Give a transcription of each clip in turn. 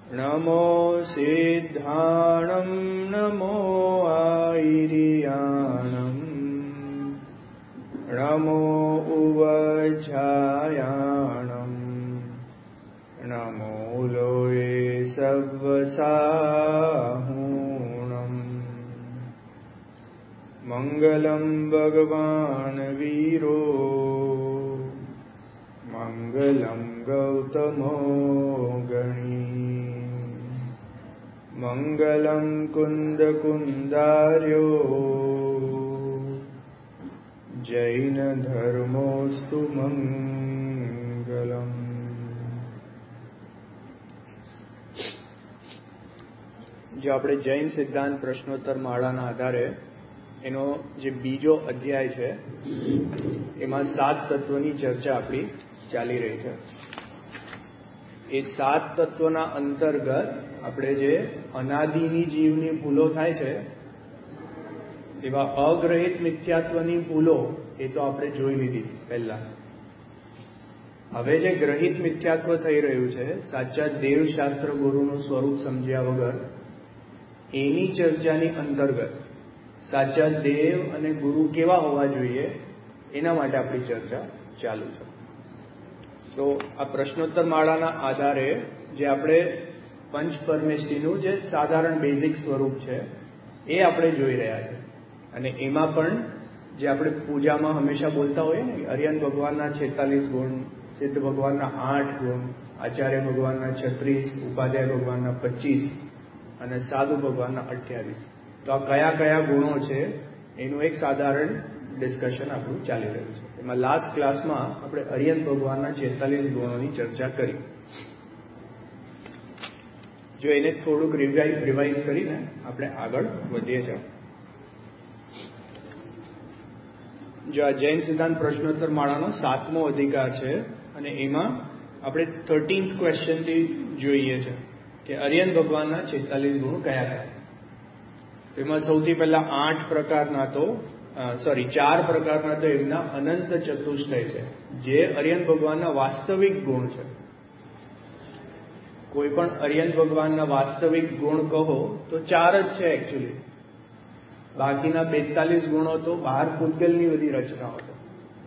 નમો સિદ્ધાણં નમો આયર્યાણં નમો ઉવજાયાણં નમો લોયે સવ્વસાહૂણં મંગલં ભગવાન વીરો મંગલં ગૌતમો ગણી મંગલં કુંદ કુંદાર્યો જૈન ધર્મોસ્તુ મંગલમ. જો આપણે જૈન સિદ્ધાંત પ્રશ્નોત્તર માળાના આધારે એનો જે બીજો અધ્યાય છે એમાં 7 તત્વની ચર્ચા આપણી ચાલી રહી છે. એ 7 તત્વના અંતર્ગત આપણે જે અનાદિની જીવની ભૂલો થાય છે એવા અગ્રહિત મિથ્યાત્વની ભૂલો એ તો આપણે જોઈ લીધી પહેલા. હવે જે ગ્રહિત મિથ્યાત્વ થઈ રહ્યું છે, સાચા દેવશાસ્ત્ર ગુરુનું સ્વરૂપ સમજ્યા વગર, એની ચર્ચાની અંતર્ગત સાચા દેવ અને ગુરુ કેવા હોવા જોઈએ એના માટે આપણી ચર્ચા ચાલુ છે. તો આ પ્રશ્નોત્તર માળાના આધારે જે આપણે પંચ પરમેશ્વરીનું જે સાધારણ બેઝિક સ્વરૂપ છે એ આપણે જોઈ રહ્યા છે. અને એમાં પણ જે આપણે પૂજામાં હંમેશા બોલતા હોઈએ ને, અરિયન ભગવાનના 46 ગુણ, સિદ્ધ ભગવાનના 8 ગુણ, આચાર્ય ભગવાનના 36, ઉપાધ્યાય ભગવાનના 25 અને સાધુ ભગવાનના 28. તો આ કયા કયા ગુણો છે એનું એક સાધારણ ડિસ્કશન આપણું ચાલી રહ્યું છે. એમાં લાસ્ટ ક્લાસમાં આપણે અરિયન ભગવાનના 46 ગુણોની ચર્ચા કરી. જો એને થોડુંક રિવાઇઝ કરીને આપણે આગળ વધીએ છીએ. જો આ જૈન સિદ્ધાંત પ્રશ્નોત્તર માળાનો 7મો અધિકાર છે અને એમાં આપણે 13th ક્વેશ્ચનથી જોઈએ છે કે અરિયન ભગવાનના 46 ગુણો કયા કયા. તો એમાં સૌથી પહેલા 4 પ્રકારના તો એમના અનંત ચતુષ્ટય છે, જે અરિયન ભગવાનના વાસ્તવિક ગુણ છે. કોઈ પણ અરિયન ભગવાનના વાસ્તવિક ગુણ કહો તો 4 જ છે એકચ્યુઅલી. બાકીના 42 ગુણો તો બહાર પૂતગલની બધી રચનાઓ છે.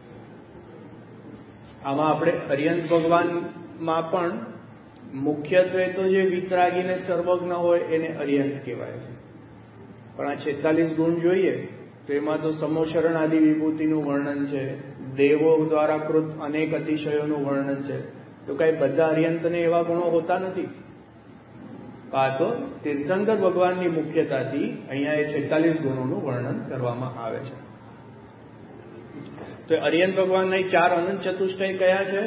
આમાં આપણે અરિયન ભગવાનમાં પણ મુખ્યત્વે તો જે વિતરાગીને સર્વજ્ઞ હોય એને અરિયંત કહેવાય છે. પણ આ 46 ગુણ જોઈએ તો એમાં તો સમોશરણ આદિ વિભૂતિનું વર્ણન છે, દેવો દ્વારા કૃત અનેક અતિશયોનું વર્ણન છે. તો કઈ બધા અરિયંતને એવા ગુણો હોતા નથી. આ તો તીર્થંકર ભગવાનની મુખ્યતાથી અહીંયા એ 46 ગુણોનું વર્ણન કરવામાં આવે છે. તો અરિયન ભગવાનના 4 અનંત ચતુષ્ટય કયા છે?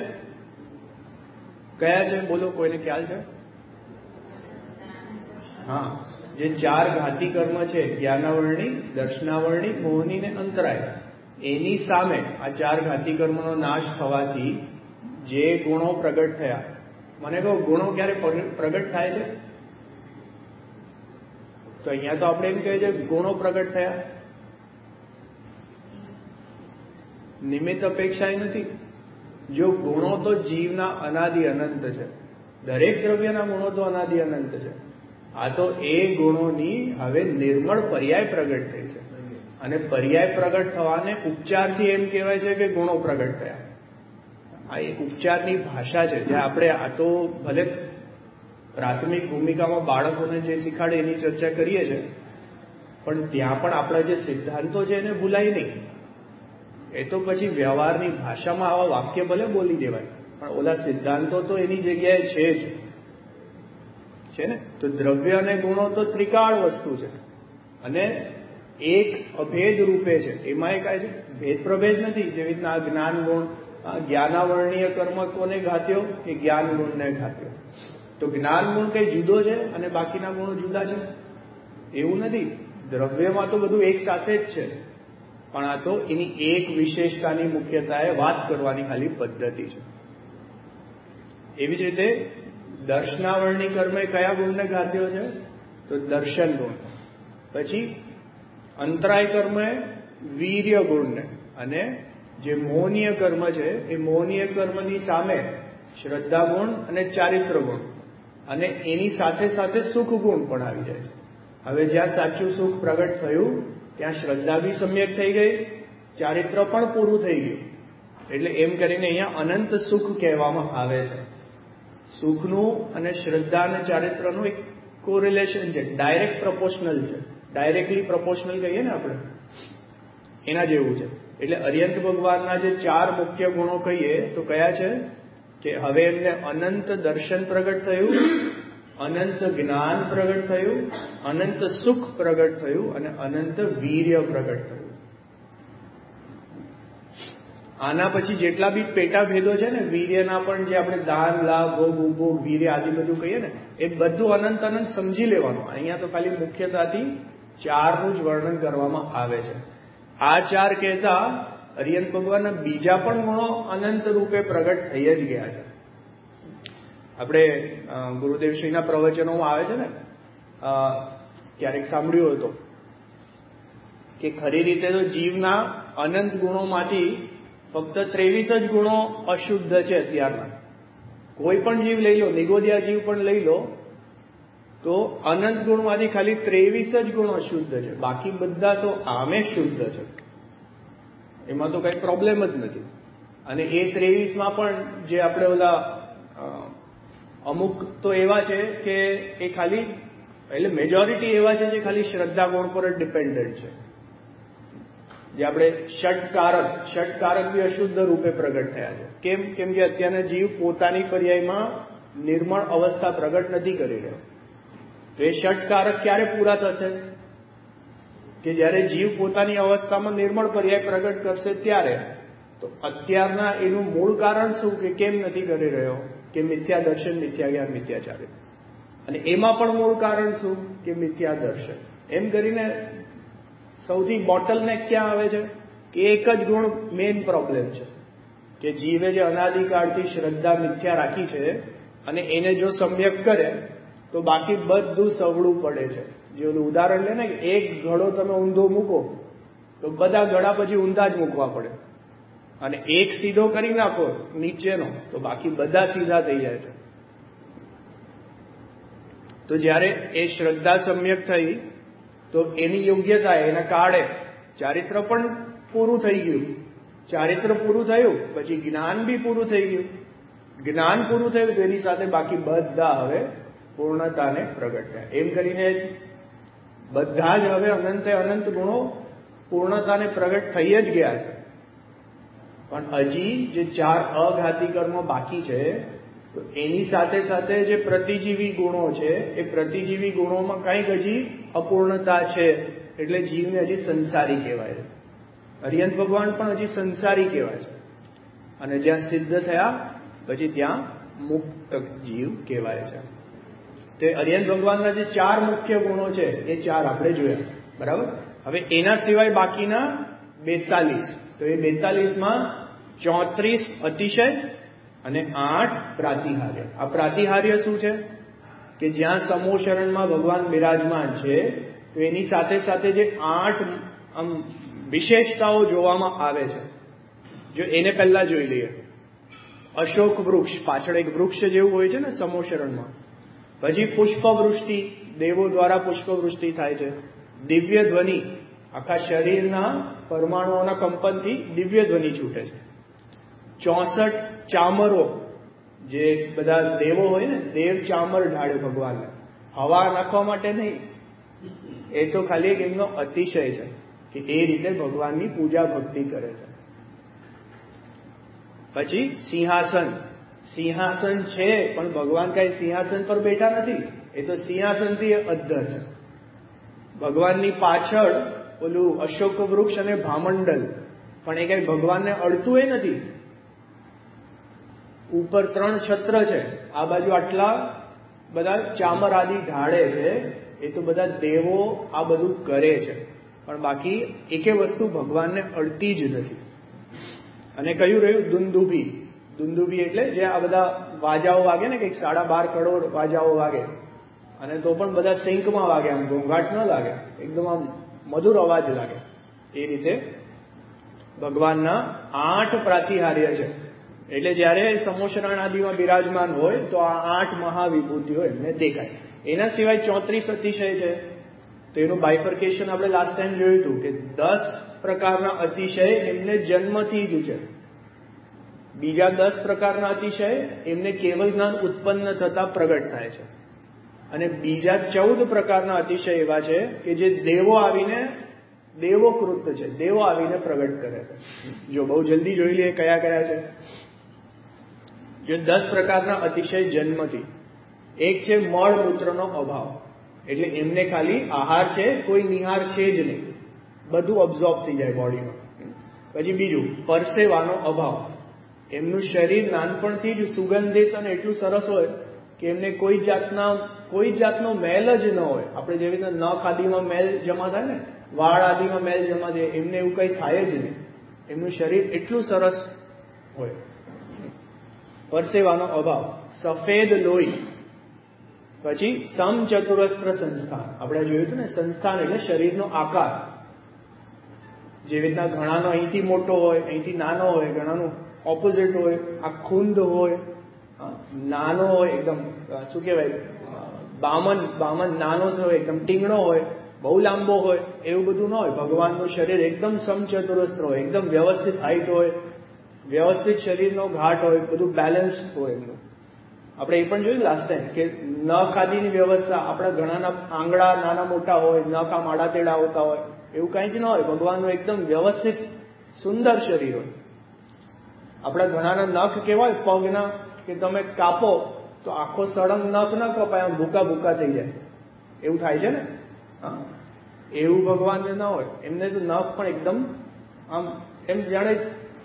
બોલો, કોઈને ખ્યાલ છે? હા, જે 4 ઘાતી કર્મ છે, જ્ઞાનાવરણી, દર્શનાવરણી, મોહની ને અંતરાય, એની સામે આ 4 ઘાતી કર્મનો નાશ થવાથી જે ગુણો પ્રગટ થયા. મને કહો, ગુણો ક્યારે પ્રગટ થાય છે? તો અહીંયા તો આપણે એમ કહીએ છીએ ગુણો પ્રગટ થયા, નિમિત્ત અપેક્ષાએ નથી. જો ગુણો તો જીવના અનાદિ અનંત છે, દરેક દ્રવ્યના ગુણો તો અનાદિ અનંત છે. આ તો એ ગુણોની હવે નિર્મળ પર્યાય પ્રગટ થઈ છે. અને પર્યાય પ્રગટ થવાને ઉપચારથી એમ કહેવાય છે કે ગુણો પ્રગટ થયા. આ એક ઉપચારની ભાષા છે, જે આપણે આ તો ભલે પ્રાથમિક ભૂમિકામાં બાળકોને જે શીખાડે એની ચર્ચા કરીએ છીએ, પણ ત્યાં પણ આપણા જે સિદ્ધાંતો છે એને ભૂલાય નહીં. એ તો પછી વ્યવહારની ભાષામાં આવા વાક્ય ભલે બોલી દેવાય, પણ ઓલા સિદ્ધાંતો તો એની જગ્યાએ છે ને. તો દ્રવ્ય અને ગુણો તો ત્રિકાળ વસ્તુ છે અને એક અભેદ રૂપે છે. એમાં એ કાંઈ છે ભેદ પ્રભેદ નથી. જેવી રીતના આ જ્ઞાન ગુણ, જ્ઞાનાવરણીય કર્મ કોને ઘાત્યો? કે જ્ઞાન ગુણને ઘાત્યો. તો જ્ઞાન ગુણ કઈ જુદો છે અને બાકીના ગુણો જુદા છે એવું નથી. દ્રવ્યમાં તો બધું એક સાથે જ છે, પણ આ તો એની એક વિશેષતાની મુખ્યતાએ વાત કરવાની ખાલી પદ્ધતિ છે. એવી જ રીતે દર્શનાવરણી કર્મે કયા ગુણને ઘાત્યો છે? તો દર્શન ગુણ. પછી અંતરાય કર્મે વીર્ય ગુણને, અને જે મોહનીય કર્મ છે એ મોહનીય કર્મની સામે શ્રદ્ધા ગુણ અને ચારિત્ર ગુણ. અને એની સાથે સાથે સુખ ગુણ પણ આવી જાય છે. હવે જ્યાં સાચું સુખ પ્રગટ થયું ત્યાં શ્રદ્ધા બી સમ્યક થઈ ગઈ, ચારિત્ર પણ પૂરું થઈ ગયું. એટલે એમ કરીને અહીંયા અનંત સુખ કહેવામાં આવે છે. સુખનું અને શ્રદ્ધા અને ચારિત્રનું એક કોરિલેશન છે, ડાયરેક્ટ પ્રોપોર્શનલ છે. ડાયરેક્ટલી પ્રોપોર્શનલ કહીએ ને આપણે, એના જેવું છે. એટલે અરિહંત ભગવાનના જે 4 મુખ્ય ગુણો કહીએ તો કયા છે કે હવે એમને અનંત દર્શન પ્રગટ થયું, અનંત જ્ઞાન પ્રગટ થયું, અનંત સુખ પ્રગટ થયું અને અનંત વીર્ય પ્રગટ થયું. આના પછી જેટલા બી પેટા ભેદો છે ને વીર્યના પણ, જે આપણે દાન, લાભ, ભોગ, ઉપભોગ, વીર્ય આદિ બધું કહીએ ને, એ બધું અનંત અનંત સમજી લેવાનું. અહીંયા તો ખાલી મુખ્યતાથી 4નું જ વર્ણન કરવામાં આવે છે. આ 4 કહેતા અરિહંત ભગવાનના બીજા પણ ગુણો અનંત રૂપે પ્રગટ થઈ જ ગયા છે. આપણે ગુરુદેવશ્રીના પ્રવચનોમાં આવે છે ને, ક્યારેક સાંભળ્યું હતો કે ખરી રીતે તો જીવના અનંત ગુણોમાંથી ફક્ત 23 જ ગુણો અશુદ્ધ છે અત્યારના. કોઈ પણ જીવ લઈ લો, નિગોદિયા જીવ પણ લઈ લો, તો અનંત ગુણમાંથી ખાલી 23 જ ગુણો શુદ્ધ છે. બાકી બધા તો આમે શુદ્ધ છે, એમાં તો કઈ પ્રોબ્લેમ જ નથી. અને એ 23માં પણ જે આપણે ઓલા અમુક તો એવા છે કે એ ખાલી, એટલે મેજોરિટી એવા છે જે ખાલી શ્રદ્ધા ગુણ પર જ ડિપેન્ડન્ટ છે. જે આપણે ષટકારક બી અશુદ્ધ રૂપે પ્રગટ થયા છે. કેમ કે અત્યારના જીવ પોતાની પર્યાયમાં નિર્મળ અવસ્થા પ્રગટ નથી કરી રહ્યો. તો એ ષટકારક ક્યારે પૂરા થશે કે જ્યારે જીવ પોતાની અવસ્થામાં નિર્મળ પર્યાય પ્રગટ કરશે ત્યારે. તો અત્યારના એનું મૂળ કારણ શું કે કેમ નથી કરી રહ્યો કે મિથ્યા દર્શન, મિથ્યા જ્ઞાન, મિથ્યાચાર્ય. અને એમાં પણ મૂળ કારણ શું કે મિથ્યા દર્શન. એમ કરીને સૌથી બોટલનેક ક્યાં આવે છે કે એક જ ગુણ મેઇન પ્રોબ્લેમ છે કે જીવે જે અનાદિકાળથી શ્રદ્ધા મિથ્યા રાખી છે અને એને જો સમ્યક કરે તો બાકી બધું સવળું પડે છે. જે ઓલું ઉદાહરણ લે ને કે એક ઘડો તમે ઊંધો મૂકો તો બધા ઘડા પછી ઊંધા જ મૂકવા પડે, અને એક સીધો કરી નાખો નીચેનો તો બાકી બધા સીધા થઈ જાય છે. તો જ્યારે એ શ્રદ્ધા સમ્યક થઈ તો એની યોગ્યતા, એના કાળે ચારિત્ર પણ પૂરું થઈ ગયું. ચારિત્ર પૂરું થયું પછી જ્ઞાન બી પૂરું થઈ ગયું. જ્ઞાન પૂરું થયું તો એની સાથે બાકી બધા હવે પૂર્ણતાને પ્રગટ થયા. એમ કરીને બધા જ હવે અનંતે અનંત ગુણો પૂર્ણતાને પ્રગટ થઈ જ ગયા છે. પણ હજી જે 4 અઘાતી કર્મ બાકી છે તો એની સાથે સાથે જે પ્રતિજીવી ગુણો છે એ પ્રતિજીવી ગુણોમાં કંઈક હજી અપૂર્ણતા છે. એટલે જીવને હજી સંસારી કહેવાય છે. અરિહંત ભગવાન પણ હજી સંસારી કહેવાય છે. અને જ્યાં સિદ્ધ થયા પછી ત્યાં મુક્ત જીવ કહેવાય છે. તે અરિહંત ભગવાનના જે 4 મુખ્ય ગુણો છે એ 4 આપણે જોયા, બરાબર. હવે એના સિવાય બાકીના 42, તો એ 42માં 34 અતિશય અને 8 પ્રાતિહાર્ય. આ પ્રાતિહાર્ય શું છે કે જ્યાં સમોશરણમાં ભગવાન બિરાજમાન છે તો એની સાથે સાથે જે 8 વિશેષતાઓ જોવામાં આવે છે, જો એને પહેલા જોઈ લઈએ. અશોક વૃક્ષ, પાછળ એક વૃક્ષ જેવું હોય છે ને સમોશરણમાં. પછી પુષ્પવૃષ્ટિ, દેવો દ્વારા પુષ્પવૃષ્ટિ થાય છે. દિવ્ય ધ્વનિ, આખા શરીરના પરમાણુઓના કંપનથી દિવ્ય ધ્વનિ છૂટે છે. 64 ચામરો, જે બધા દેવો હોય ને, દેવ ચામર ઢાળે ભગવાનને, હવા નાખવા માટે નહીં, એ તો ખાલી એક એમનો અતિશય છે કે એ રીતે ભગવાનની પૂજા ભક્તિ કરે છે. પછી સિંહાસન, સિંહાસન છે પણ ભગવાન કઈ સિંહાસન પર બેઠા નથી, એ તો સિંહાસનથી અધ્ધર છે. ભગવાનની પાછળ ઓલું અશોક વૃક્ષ અને ભામંડલ, પણ એ કઈ ભગવાનને અડતું એ નથી. ઉપર 3 છત્ર છે, આ બાજુ આટલા બધા ચામર આદિ ઢાળે છે. એ તો બધા દેવો આ બધું કરે છે, પણ બાકી એકે વસ્તુ ભગવાનને અડતી જ નથી. અને કયું રહ્યું દુંદુભી. દુંદુભી એટલે જે આ બધા વાજાઓ વાગે ને, કંઈક 12.5 કરોડ વાજાઓ વાગે, અને તો પણ બધા સિંકમાં વાગે, આમ ઘોંઘાટ ન લાગે, એકદમ આમ મધુર અવાજ લાગે. એ રીતે ભગવાનના 8 પ્રાતિહાર્ય છે. એટલે જયારે સમોશરણ આદિમાં બિરાજમાન હોય તો આ 8 મહાવિભૂતિઓ એમને દેખાય. એના સિવાય 34 અતિશય છે. તો એનું બાયફર્કેશન આપણે લાસ્ટ ટાઈમ જોયું હતું કે 10 પ્રકારના અતિશય એમને જન્મથી જ છે. બીજા 10 પ્રકારના અતિશય એમને કેવલ જ્ઞાન ઉત્પન્ન થતા પ્રગટ થાય છે. અને બીજા 14 પ્રકારના અતિશય એવા છે કે જે દેવો આવીને દેવોકૃત છે, દેવો આવીને પ્રગટ કરે છે. જો બહુ જલ્દી જોઈ લઈએ કયા કયા છે. જે 10 પ્રકારના અતિશય જન્મથી. એક છે મળ મૂત્રનો અભાવ, એટલે એમને ખાલી આહાર છે, કોઈ નિહાર છે જ નહીં, બધું અબ્ઝોર્બ થઈ જાય બોડીમાં. પછી બીજું પરસેવાનો અભાવ, એમનું શરીર નાનપણથી જ સુગંધિત અને એટલું સરસ હોય કે એમને કોઈ જાતનો મેલ જ ન હોય. આપણે જેવી રીતે નખ આદિમાં મેલ જમા થાય ને, વાળ આદિમાં મેલ જમા થાય, એમને એવું કંઈ થાય જ નહીં. એમનું શરીર એટલું સરસ હોય. પરસેવાનો અભાવ, સફેદ લોહી. પછી સમચતુરસ્ત્ર સંસ્થાન, આપણે જોયું હતું ને, સંસ્થાન એટલે શરીરનો આકાર. જેવી રીતના ઘણાનો અહીંથી મોટો હોય, અહીંથી નાનો હોય, ઘણાનું ઓપોઝિટ હોય. આ ખુંદ હોય, નાનો હોય એકદમ, શું કહેવાય, બામન નાનો હોય, એકદમ ટીંગણો હોય, બહુ લાંબો હોય, એવું બધું ન હોય. ભગવાનનું શરીર એકદમ સમચતુરસ્ત્ર હોય, એકદમ વ્યવસ્થિત હાઈટ હોય, વ્યવસ્થિત શરીરનો ઘાટ હોય, બધું બેલેન્સ હોય એમનું. આપણે એ પણ જોયું લાસ્ટ ટાઈમ કે નખ આદિની વ્યવસ્થા, આપણા ઘણાના આંગળા નાના મોટા હોય, નખ આમ આડા તેડા હોતા હોય, એવું કાંઈ જ ન હોય. ભગવાનનું એકદમ વ્યવસ્થિત સુંદર શરીર હોય. આપણા ઘણાના નખ કેવા હોય પગના, કે તમે કાપો તો આખો સળંગ નખ ન કપાય, આમ ભૂકા ભૂકા થઈ જાય, એવું થાય છે ને. હા, એવું ભગવાનને ન હોય. એમને તો નખ પણ એકદમ આમ એમ જાણે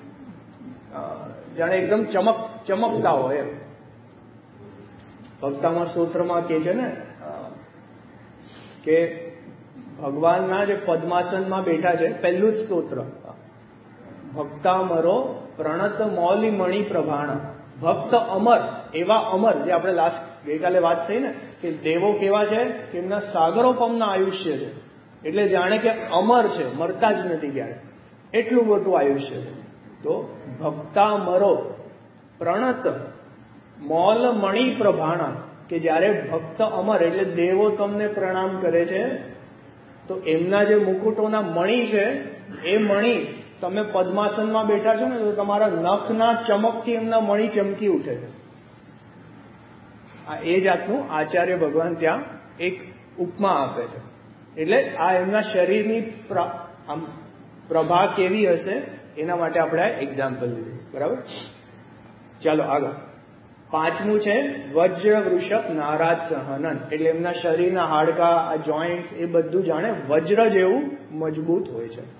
એકદમ ચમકતા હોય એમ. ભક્તામાં સ્તોત્રમાં કે છે ને કે ભગવાનના જે પદ્માસનમાં બેઠા છે, પહેલું જ સ્તોત્ર, ભક્તામરો પ્રણત મૌલિ મણિ પ્રભાણ. ભક્ત અમર, એવા અમર, જે આપણે ગઈકાલે વાત થઈ ને કે દેવો કેવા છે કે એમના સાગરોપમના આયુષ્ય છે, એટલે જાણે કે અમર છે, મરતા જ નથી ક્યારે, એટલું મોટું આયુષ્ય છે. તો ભક્તામરો પ્રણત મૌલ મણિ પ્રભાણ, કે જ્યારે ભક્ત અમર એટલે દેવો તમને પ્રણામ કરે છે, તો એમના જે મુકુટોના મણિ છે, એ મણિ, તમે પદ્માસનમાં બેઠા છો ને તો તમારા નખના ચમકથી એમના મણિ ચમકી ઉઠે છે. આ એ જાતનું આચાર્ય ભગવાન ત્યાં એક ઉપમા આપે છે. એટલે આ એમના શરીરની પ્રભા કેવી હશે એના માટે આપણે આ એક્ઝામ્પલ લીધું. બરાબર, ચાલો આગળ. 5મું છે વજ્ર વૃષભ નારાજ સહનન, એટલે એમના શરીરના હાડકા, આ જોઈન્ટ્સ, એ બધું જાણે વજ્ર જેવું મજબૂત હોય છે.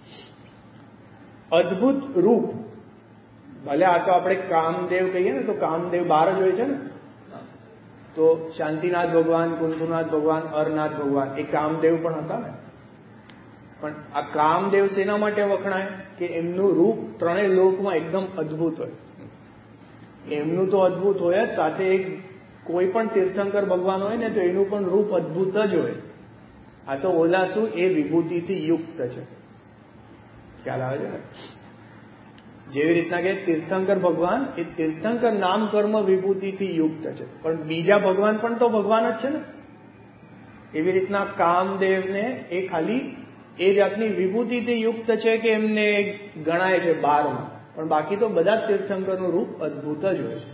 અદ્ભુત રૂપ, ભલે આ તો આપણે કામદેવ કહીએ ને, તો કામદેવ 12 જ હોય છે ને. તો શાંતિનાથ ભગવાન, કુંતુનાથ ભગવાન, અરનાથ ભગવાન, એ કામદેવ પણ હતા ને. પણ આ કામદેવ શેના માટે વખણાય કે એમનું રૂપ ત્રણેય લોકમાં એકદમ અદ્ભુત હોય. એમનું તો અદ્ભુત હોય જ, સાથે એક કોઈ પણ તીર્થંકર ભગવાન હોય ને તો એનું પણ રૂપ અદ્ભુત જ હોય. આ તો ઓલા શું, એ વિભૂતિથી યુક્ત છે. ખ્યાલ આવે છે ને? જેવી રીતના કે તીર્થંકર ભગવાન, એ તીર્થંકર નામ કર્મ વિભૂતિથી યુક્ત છે, પણ બીજા ભગવાન પણ તો ભગવાન જ છે ને. એવી રીતના કામદેવને એ ખાલી એ જાતની વિભૂતિથી યુક્ત છે કે એમને ગણાય છે 12માં, પણ બાકી તો બધા જ તીર્થંકરનું રૂપ અદ્ભુત જ હોય છે.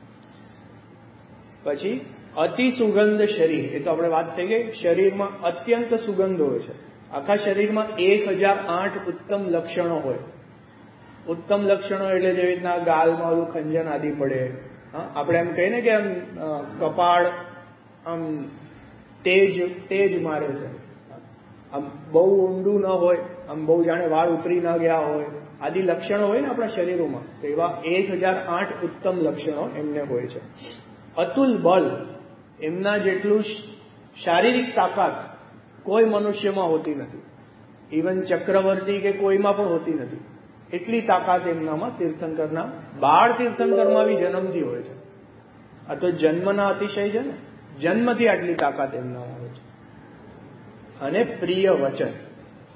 પછી અતિ સુગંધ શરીર, એ તો આપણે વાત થઈ ગઈ. શરીરમાં અત્યંત સુગંધ હોય છે. આખા શરીરમાં 1008 ઉત્તમ લક્ષણો હોય. ઉત્તમ લક્ષણો એટલે જેવી રીતના ગાલમાં ઓલું ખંજન આદિ પડે, આપણે એમ કહીએ ને કે આમ કપાળ આમ તેજ મારે છે, આમ બહુ ઊંડું ન હોય, આમ બહુ જાણે વાળ ઉતરી ન ગયા હોય, આદિ લક્ષણો હોય ને આપણા શરીરોમાં, તો એવા 1008 ઉત્તમ લક્ષણો એમને હોય છે. અતુલ બલ, એમના જેટલું શારીરિક તાકાત કોઈ મનુષ્યમાં હોતી નથી, ઇવન ચક્રવર્તી કે કોઈમાં પણ હોતી નથી. એટલી તાકાત એમનામાં, તીર્થંકરના 12 તીર્થંકરમાં બી જન્મથી હોય છે. આ તો જન્મના અતિશય છે ને, જન્મથી આટલી તાકાત એમનામાં હોય છે. અને પ્રિય વચન,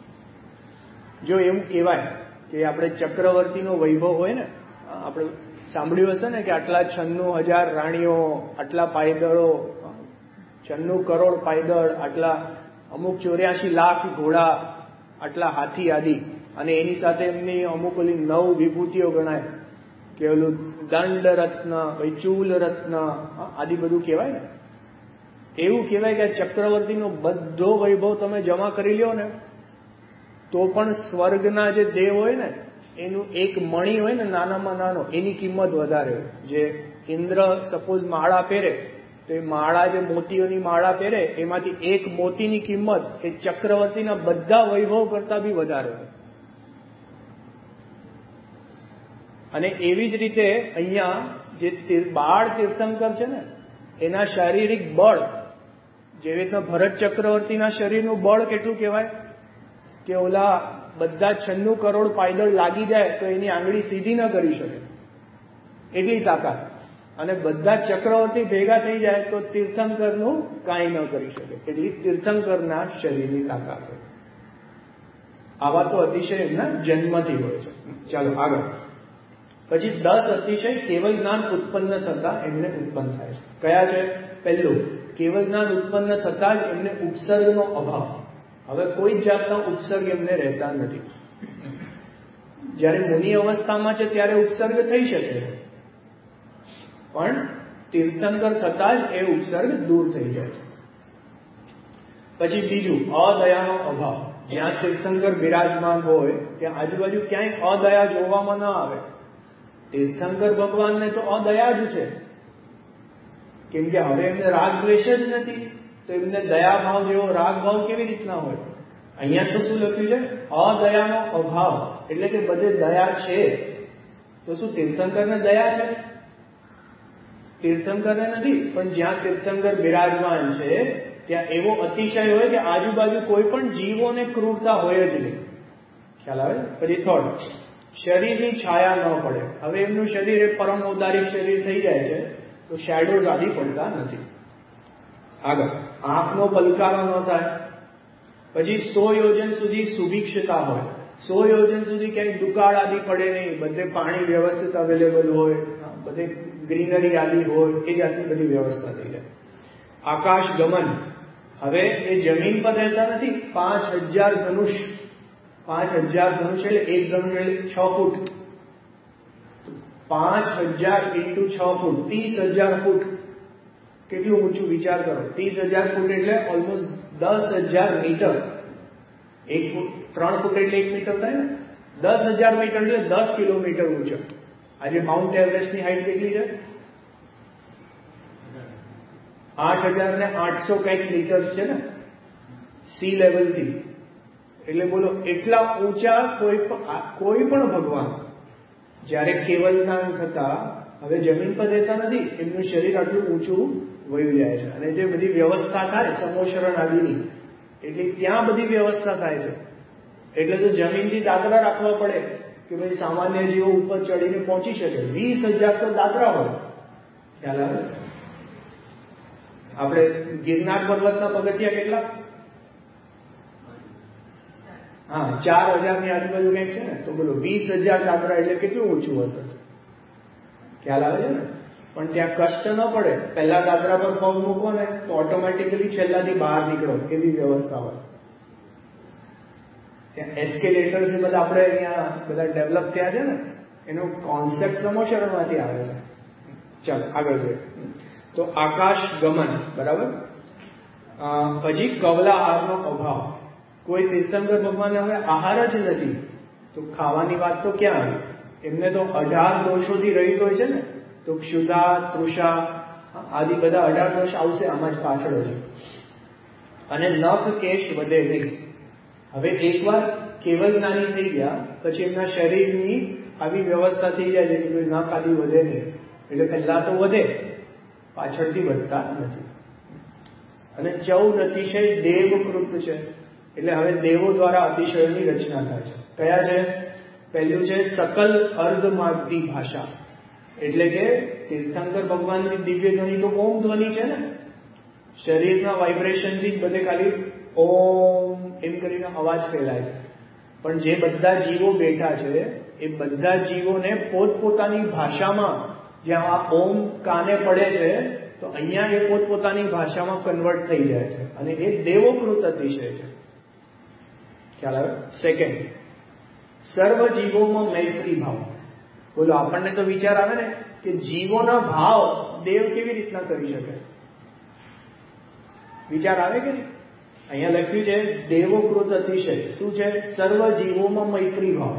જો એવું કહેવાય કે આપણે ચક્રવર્તીનો વૈભવ હોય ને, આપણે સાંભળ્યું હશે ને કે આટલા 96,000 રાણીઓ, આટલા પાયદળો, 96 કરોડ પાયદળ, આટલા અમુક 84 લાખ ઘોડા, આટલા હાથી આદિ, અને એની સાથે એમની અમુક ઓલી 9 વિભૂતિઓ ગણાય કે ઓલું દંડ રત્ન, ચૂલ રત્ન આદિ બધું કહેવાય ને. એવું કહેવાય કે ચક્રવર્તીનો બધો વૈભવ તમે જમા કરી લ્યો ને તો પણ સ્વર્ગના જે દેવ હોય ને એનું એક મણી હોય ને નાનામાં નાનો, એની કિંમત વધારે હોય. જે ઇન્દ્ર સપોઝ માળા પહેરે તો એ માળા, જે મોતીઓની માળા પહેરે, એમાંથી એક મોતીની કિંમત એ ચક્રવર્તીના બધા વૈભવ કરતા બી વધારે હોય. અને એવી જ રીતે અહીંયા જે 12 તીર્થંકર છે ને એના શારીરિક બળ, જેવી રીતના ભરત ચક્રવર્તીના શરીરનું બળ કેટલું કહેવાય કે ઓલા બધા 96 કરોડ પાયદળ લાગી જાય તો એની આંગળી સીધી ન કરી શકે, એટલી તાકાત. અને બધા ચક્રવર્તી ભેગા થઈ જાય તો તીર્થંકરનું કાંઈ ન કરી શકે, એટલી તીર્થંકરના શરીરની તાકાત હોય. આવા તો અતિશય એમના જન્મથી હોય છે. ચાલો આગળ. પછી 10 અતિશય કેવલ જ્ઞાન ઉત્પન્ન થતા એમને ઉત્પન્ન થાય છે. કયા છે? પહેલું, કેવલ જ્ઞાન ઉત્પન્ન થતા જ એમને ઉપસર્ગનો અભાવ. હવે કોઈ જાતના ઉપસર્ગ એમને રહેતા નથી. જ્યારે મુનિ અવસ્થામાં છે ત્યારે ઉપસર્ગ થઈ શકે, પણ તીર્થંકર થતા જ એ ઉપસર્ગ દૂર થઈ જાય છે. પછી બીજું, અદયાનો અભાવ. જ્યાં તીર્થંકર બિરાજમાન હોય ત્યાં આજુબાજુ ક્યાંય અદયા જોવામાં ન આવે. તીર્થંકર ભગવાનને તો અદયા જ છે, કેમ કે હવે એમને રાગ દ્વેષ જ નથી, તો એમને દયા ભાવ જેવો રાગ ભાવ કેવી રીતના હોય? અહીંયા તો શું લખ્યું છે? અદયાનો અભાવ, એટલે કે બધે દયા છે. તો શું તીર્થંકરને દયા છે? તીર્થંકરને નથી, પણ જ્યાં તીર્થંકર બિરાજમાન છે ત્યાં એવો અતિશય હોય કે આજુબાજુ કોઈ પણ જીવોને ક્રૂરતા હોય જ નહીં. ખ્યાલ આવે? પછી થર્ડ, શરીરની છાયા ન પડે. હવે એમનું શરીર એ પરમ ઔદારિક શરીર થઈ જાય છે તો શેડોઝ આદિ પડતા નથી. આગળ, આંખનો પલકારો ન થાય. પછી 100 યોજન સુધી સુભિક્ષતા હોય. 100 યોજન સુધી ક્યાંય દુકાળ આદિ પડે નહીં, બધે પાણી વ્યવસ્થિત અવેલેબલ હોય, બધે ગ્રીનરી આદિ હોય, એ જાતની બધી વ્યવસ્થા થઈ જાય. આકાશ ગમન. હવે એ જમીન પર રહેતા નથી. 5000 ધનુષ, 5000 ધનુષ એટલે એક ધનુષ એટલે 6 ફૂટ. 5000 × 6 ફૂટ 30,000 ફૂટ. કેટલું ઊંચું વિચાર કરો. 30,000 ફૂટ એટલે ઓલમોસ્ટ 10,000 મીટર. 1 ફૂટ 3 ફૂટ એટલે 1 મીટર થાય ને. 10,000 મીટર એટલે 10 કિલોમીટર ઊંચો. આજે માઉન્ટ એવરેસ્ટની હાઈટ કેટલી છે? 8,800 કંઈક મીટર્સ છે ને સી લેવલથી. એટલે બોલો, એટલા ઊંચા કોઈ પણ ભગવાન જ્યારે કેવલ જ્ઞાન થતા હવે જમીન પર રહેતા નથી, એમનું શરીર આટલું ઊંચું વયું જાય છે. અને જે બધી વ્યવસ્થા થાય સમોશરણ આદિની, એટલે ત્યાં બધી વ્યવસ્થા થાય છે. એટલે તો જમીનથી દાદરા રાખવા પડે કે ભાઈ સામાન્ય જીવો ઉપર ચડીને પહોંચી શકે. 20,000 તો દાદરા હોય. ખ્યાલ આવે? આપણે ગિરનાર પર્વતના પગથિયા કેટલા? હા, 4,000 ની આજુબાજુ કંઈક છે ને. તો બોલો 20,000 દાદરા એટલે કેટલું ઊંચું હશે? ખ્યાલ આવે છે ને? પણ ત્યાં કષ્ટ ન પડે. પહેલા દાદરા પર પગ મૂકો ને તો ઓટોમેટિકલી છેલ્લાથી બહાર નીકળો, એવી વ્યવસ્થા હોય. ત્યાં એસ્કેલેટર્સ એ બધા આપણે અહીંયા બધા ડેવલપ થયા છે ને, એનો કોન્સેપ્ટ સમોશરણમાંથી આવે છે. ચાલો આગળ જોઈએ. તો આકાશ ગમન, બરાબર. પછી કવલા આહારનો અભાવ. કોઈ તીર્થંકર ભગવાનને હવે આહાર જ નથી તો ખાવાની વાત તો ક્યાં આવી? એમને તો 18 દોષોથી રહિત હોય છે ને. તો ક્ષુધા, તૃષા આદિ બધા 18 દોષ આવશે આમાં જ પાછળ જ. અને નખ કેશ વધે નહીં. હવે એકવાર કેવલ જ્ઞાની થઈ ગયા પછી એમના શરીરની આવી વ્યવસ્થા થઈ જાય છે કે કોઈ નખ આદિ વધે નહીં. એટલે પહેલા તો વધે, પાછળથી વધતા નથી. અને 14 અતિશય દેવકૃત છે. એટલે હવે દેવો દ્વારા અતિશયોની રચના થાય છે. કયા છે? પહેલું છે સકલ અર્ધમાગધી ભાષા. એટલે કે તીર્થંકર ભગવાનની દિવ્ય ધ્વનિ તો ઓમ ધ્વનિ છે ને. શરીરના વાઇબ્રેશનથી જ બધે ખાલી ઓમ એમ કરીને અવાજ ફેલાય છે. પણ જે બધા જીવો બેઠા છે એ બધા જીવોને પોતપોતાની ભાષામાં, જ્યાં આ ઓમ કાને પડે છે તો અહીંયા એ પોતપોતાની ભાષામાં કન્વર્ટ થઈ જાય છે, અને એ દેવોકૃત અતિશય છે. ખ્યાલ આવે? સેકન્ડ, સર્વ જીવોમાં મૈત્રી ભાવ. બોલો, આપણને તો વિચાર આવે ને કે જીવોના ભાવ દેવ કેવી રીતના કરી શકે? વિચાર આવે કે નહીં? અહીંયા લખ્યું છે દેવોકૃત અતિશય. શું છે? સર્વ જીવોમાં મૈત્રી ભાવ.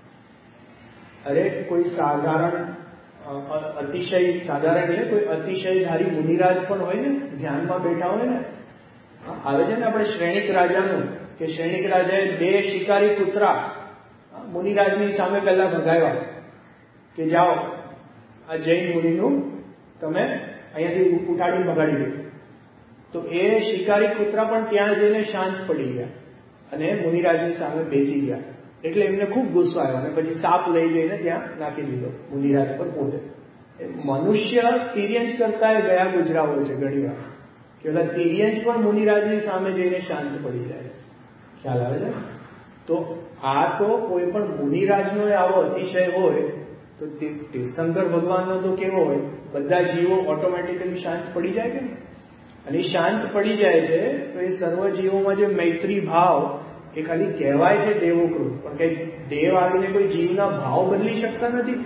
અરે કોઈ સાધારણ અતિશય, સાધારણ એટલે કોઈ અતિશયધારી મુનિરાજ પણ હોય ને, ધ્યાનમાં બેઠા હોય ને, આવે છે ને આપણે શ્રેણિક રાજાનું, કે શ્રેણિક રાજાએ 2 શિકારી કૂતરા મુનિરાજની સામે પહેલા ભગાવ્યા કે જાઓ આ જૈન મુનિનું તમે અહીંયાથી ઉઠાડી ભગાડી દો. તો એ શિકારી કૂતરા પણ ત્યાં જઈને શાંત પડી ગયા અને મુનિરાજની સામે બેસી ગયા. એટલે એમને ખૂબ ગુસ્સો આવ્યો અને પછી સાપ લઈ જઈને ત્યાં નાખી દીધો મુનિરાજ પર પોતે. મનુષ્ય તિર્યંજ કરતા ગયા ગુજરાવો છે ઘણી વાર, કે ઓલા તિર્યંજ પણ મુનિરાજની સામે જઈને શાંત પડી જાય. ખ્યાલ આવે છે? તો આ તો કોઈ પણ મુનિરાજનો આવો અતિશય હોય તો તીર્થંકર ભગવાનનો તો કેવો હોય, બધા જીવો ઓટોમેટિકલી શાંત પડી જાય કે, અને શાંત પડી જાય છે તો એ સર્વ જીવોમાં જે મૈત્રી ભાવ એ ખાલી કહેવાય છે દેવોકૃત, પણ કઈ દેવ આવીને કોઈ જીવના ભાવ બદલી શકતા નથી.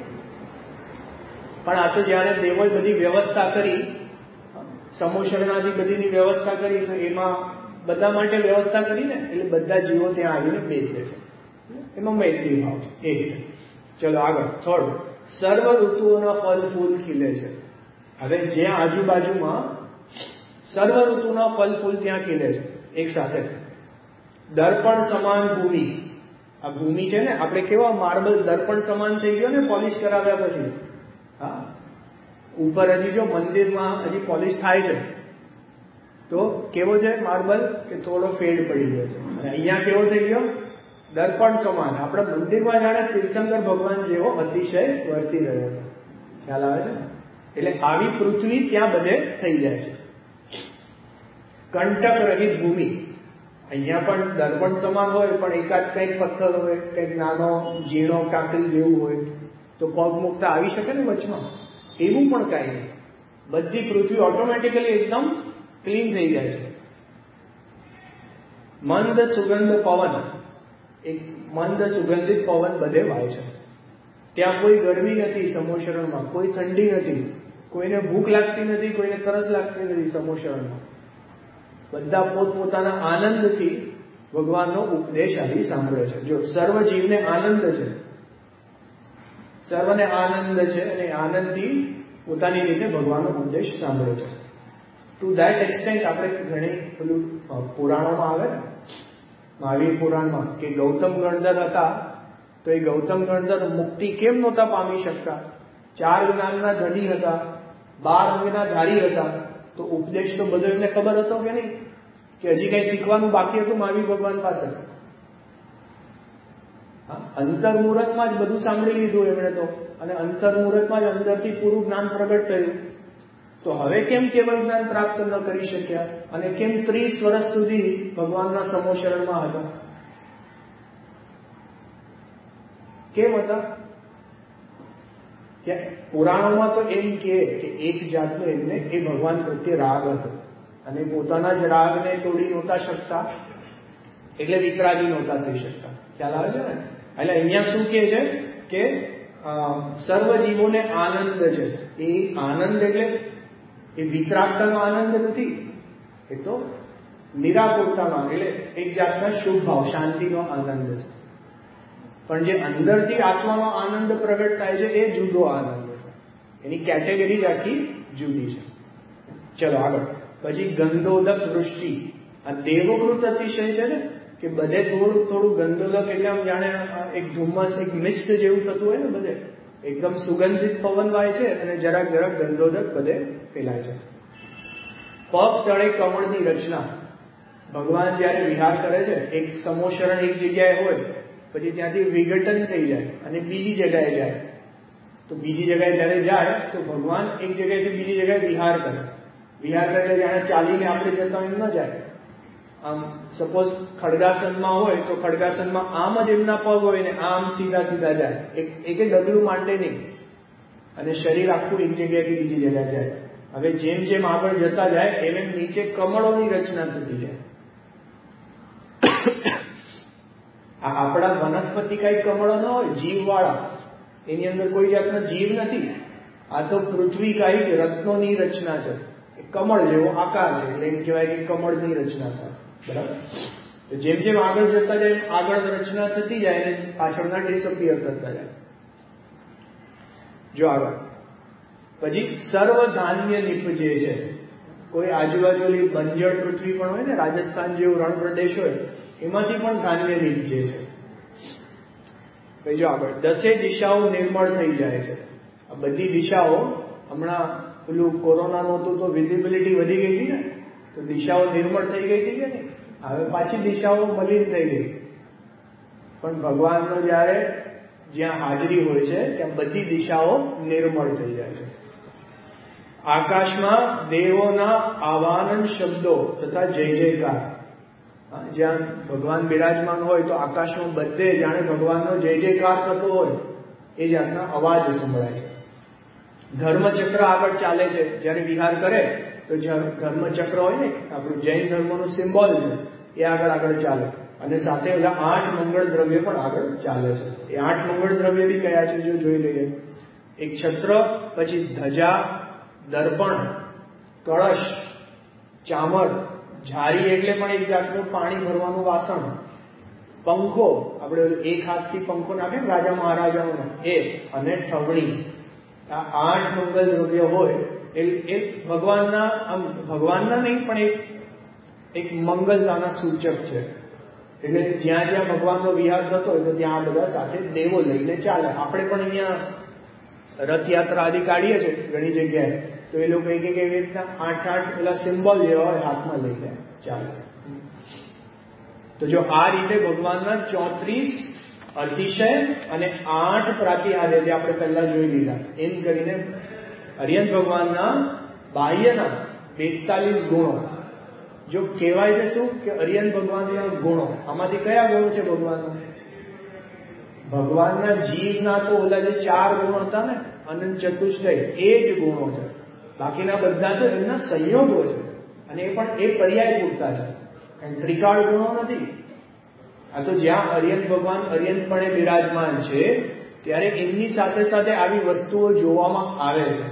પણ આ તો જયારે દેવોએ બધી વ્યવસ્થા કરી, સમોશરણાથી બધીની વ્યવસ્થા કરી, તો એમાં બધા માટે વ્યવસ્થા કરી ને, એટલે બધા જીવો ત્યાં આવીને બેસે છે, એમાં મૈત્રી ભાવ છે. એક. ચલો આગળ. થર્ડ, સર્વ ઋતુઓના ફળ ફૂલ ખીલે છે. હવે જ્યાં આજુબાજુમાં સર્વ ઋતુના ફળ ફૂલ ત્યાં ખીલે છે એક સાથે. દર્પણ સમાન ભૂમિ. આ ભૂમિ છે ને, આપણે કેવા માર્બલ દર્પણ સમાન થઈ ગયો ને પોલિશ કરાવ્યા પછી. હા, ઉપર હજી જો મંદિરમાં હજી પોલિશ થાય છે તો કેવો છે માર્બલ, કે થોડો ફેડ પડી ગયો છે. અને અહીંયા કેવો થઈ ગયો? દર્પણ સમાન. આપણા મંદિરમાં જાણે તીર્થંકર ભગવાન જેવો અતિશય વર્તી રહ્યો છે. ખ્યાલ આવે છે? એટલે આવી પૃથ્વી ત્યાં બધે થઈ જાય છે. કંટક રહિત ભૂમિ. અહીંયા પણ દર્પણ સમાન હોય, પણ એકાદ કંઈક પથ્થર હોય, કંઈક નાનો ઝીણો કાકરી જેવું હોય તો પગ મુકતા આવી શકે ને વચમાં. એવું પણ કાંઈ નહીં, બધી પૃથ્વી ઓટોમેટિકલી એકદમ ક્લીન થઈ જાય છે. મંદ સુગંધ પવન. એક મંદ સુગંધિત પવન બધે વાય છે. ત્યાં કોઈ ગરમી નથી સમોશરણમાં, કોઈ ઠંડી નથી, કોઈને ભૂખ લાગતી નથી, કોઈને તરસ લાગતી નથી સમોશરણમાં. બધા પોતપોતાના આનંદથી ભગવાનનો ઉપદેશ આવી સાંભળે છે. જો સર્વ જીવને આનંદ છે, સર્વને આનંદ છે, અને આનંદથી પોતાની રીતે ભગવાનનો ઉપદેશ સાંભળે છે. ટુ ધેટ એક્સટેન્ટ આપણે ઘણી પેલું પુરાણોમાં આવે, મહાવીર પુરાણમાં, કે ગૌતમ ગણધર હતા તો એ ગૌતમ ગણધર મુક્તિ કેમ નહોતા પામી શકતા? 4 જ્ઞાનના ધણી હતા, 12 અંગના ધારી હતા, તો ઉપદેશ તો બધો એમને ખબર હતો કે નહીં, કે હજી કઈ શીખવાનું બાકી હતું મહાવીર ભગવાન પાસે? અંતર્મુહૂર્તમાં જ બધું સાંભળી લીધું એમણે તો, અને અંતર્મુહૂર્તમાં જ અંદરથી પૂરું જ્ઞાન પ્રગટ થયું. તો હવે કેમ કેવળ જ્ઞાન પ્રાપ્ત ન કરી શક્યા, અને કેમ 30 વર્ષ સુધી ભગવાનના સમોશરણમાં હતા? કેમ હતા? કે પુરાણોમાં તો એમ કે એક જાતનો એમને એ ભગવાન પ્રત્યે રાગ હતો, અને પોતાના જ રાગને તોડી નહોતા શકતા, એટલે વિતરાગી નહોતા થઈ શકતા. ખ્યાલ આવે છે ને? એટલે અહીંયા શું કહે છે કે સર્વ જીવોને આનંદ છે. એ આનંદ એટલે એ વિતરાગતાનો આનંદ નથી, એ તો નિરાકુરતાનો, એટલે એક જાતના શુભ ભાવ, શાંતિનો આનંદ છે. પણ જે અંદરથી આત્માનો આનંદ પ્રગટ થાય છે એ જુદો આનંદ છે, એની કેટેગરી જ આખી જુદી છે. ચલો આગળ. પછી ગંધોદક વૃષ્ટિ. આ દેવોકૃત અતિશય છે ને, કે બધે થોડું થોડું ગંધોદક, એટલે આમ જાણે એક ધુમ્મસ, એક મિસ્ટ જેવું થતું હોય ને, બધે એકદમ સુગંધિત પવન વાય છે, અને જરાક જરાક ગંધોદક બધે ફેલાય છે. પગ તળે કમળની રચના. ભગવાન જયારે વિહાર કરે છે, એક સમોશરણ એક જગ્યાએ હોય, પછી ત્યાંથી વિઘટન થઈ જાય અને બીજી જગ્યાએ જાય. તો બીજી જગ્યાએ જયારે જાય તો ભગવાન એક જગ્યાએથી બીજી જગ્યાએ વિહાર કરે. વિહાર કરે જાણે ચાલીને આપણે જતા એમ ન જાય, આમ સપોઝ ખડગાસનમાં હોય તો ખડગાસનમાં આમ જ એમના પગ હોય ને આમ સીધા સીધા જાય, એક ડગલું માંડે નહીં, અને શરીર આખું એક જગ્યાએથી બીજી જગ્યાએ જાય. હવે જેમ જેમ આગળ જતા જાય એમ એમ નીચે કમળોની રચના થતી જાય. આપણા વનસ્પતિ કઈ કમળો ન હોય, જીવવાળા, એની અંદર કોઈ જાતનો જીવ નથી. આ તો પૃથ્વી કઈ રત્નોની રચના છે, કમળ જેવો આકાર છે, એટલે એમ કહેવાય કે કમળની રચના થાય. બરાબર? તો જેમ જેમ આગળ જતા જાય આગળ રચના થતી જાય અને પાછળના ડિસઅપિયર થતા જાય. જો આગળ પછી સર્વ ધાન્ય નિપજે છે. કોઈ આજુબાજુની બંજર પૃથ્વી પણ હોય ને, રાજસ્થાન જેવું રણ પ્રદેશ હોય, એમાંથી પણ ધાન્ય નિપજે છે. જો આગળ 10 દિશાઓ નિર્મળ થઈ જાય છે. આ બધી દિશાઓ હમણાં પેલું કોરોનાનું હતું તો વિઝિબિલિટી વધી ગઈ હતી ને, તો દિશાઓ નિર્મળ થઈ ગઈ હતી કે નહીં? હવે પાછી દિશાઓ મલિન થઈ ગઈ. પણ ભગવાનનો જ્યારે જ્યાં હાજરી હોય છે ત્યાં બધી દિશાઓ નિર્મળ થઈ જાય છે. આકાશમાં દેવોના આવાનન શબ્દો તથા જય જયકાર. જ્યાં ભગવાન બિરાજમાન હોય તો આકાશમાં બધે જાણે ભગવાનનો જય જયકાર થતો હોય એ જાતના અવાજ સંભળાય છે. ધર્મચક્ર આગળ ચાલે છે. જ્યારે વિહાર કરે તો ધર્મચક્ર હોય ને, આપણું જૈન ધર્મનું સિમ્બોલ છે, એ આગળ ચાલે. અને સાથે બધા 8 મંગળ દ્રવ્ય પણ આગળ ચાલે છે. એ 8 મંગળ દ્રવ્ય બી કયા છે જો જોઈ લઈએ. એક છત્ર, પછી ધજા, દર્પણ, કળશ, ચામર, ઝારી એટલે પણ એક જાતનું પાણી ભરવાનું વાસણ, પંખો, આપણે એક હાથથી પંખો નાખે ને રાજા મહારાજાઓને, એ, અને ઠગણી. આ 8 મંગલ દ્રવ્ય હોય એ ભગવાનના, આમ ભગવાનના નહીં પણ એક મંગલતાના સૂચક છે. એટલે જ્યાં જ્યાં ભગવાનનો વિહાર થતો હોય તો ત્યાં બધા સાથે દેવો લઈને ચાલે. આપણે પણ અહીંયા રથયાત્રા આદિ કાઢીએ છીએ ઘણી જગ્યાએ, તો એ લોકો એક એવી રીતના 8 પેલા સિમ્બોલ જેવા હોય હાથમાં લઈને ચાલે. તો જો આ રીતે ભગવાનના 34 અતિશય અને 8 પ્રાતિહાર્ય જે આપણે પહેલા જોઈ લીધા, એમ કરીને અરિયંત ભગવાનના બાહ્યના 42 ગુણો. જો કહેવાય છે શું કે અરિયંત ભગવાનના ગુણો, આમાંથી કયા ગુણો છે ભગવાનના? ભગવાનના જીવના તો ઓલા જે 4 ગુણો હતા ને, અનંત ચતુષ્ટય, એ જ ગુણો છે. બાકીના બધા તો એમના સંયોગો છે, અને એ પણ એ પર્યાય પૂરતા છે, ત્રિકાળ ગુણો નથી. આ તો જ્યાં અરિયંત ભગવાન અરિયંતપણે બિરાજમાન છે ત્યારે એમની સાથે સાથે આવી વસ્તુઓ જોવામાં આવે છે.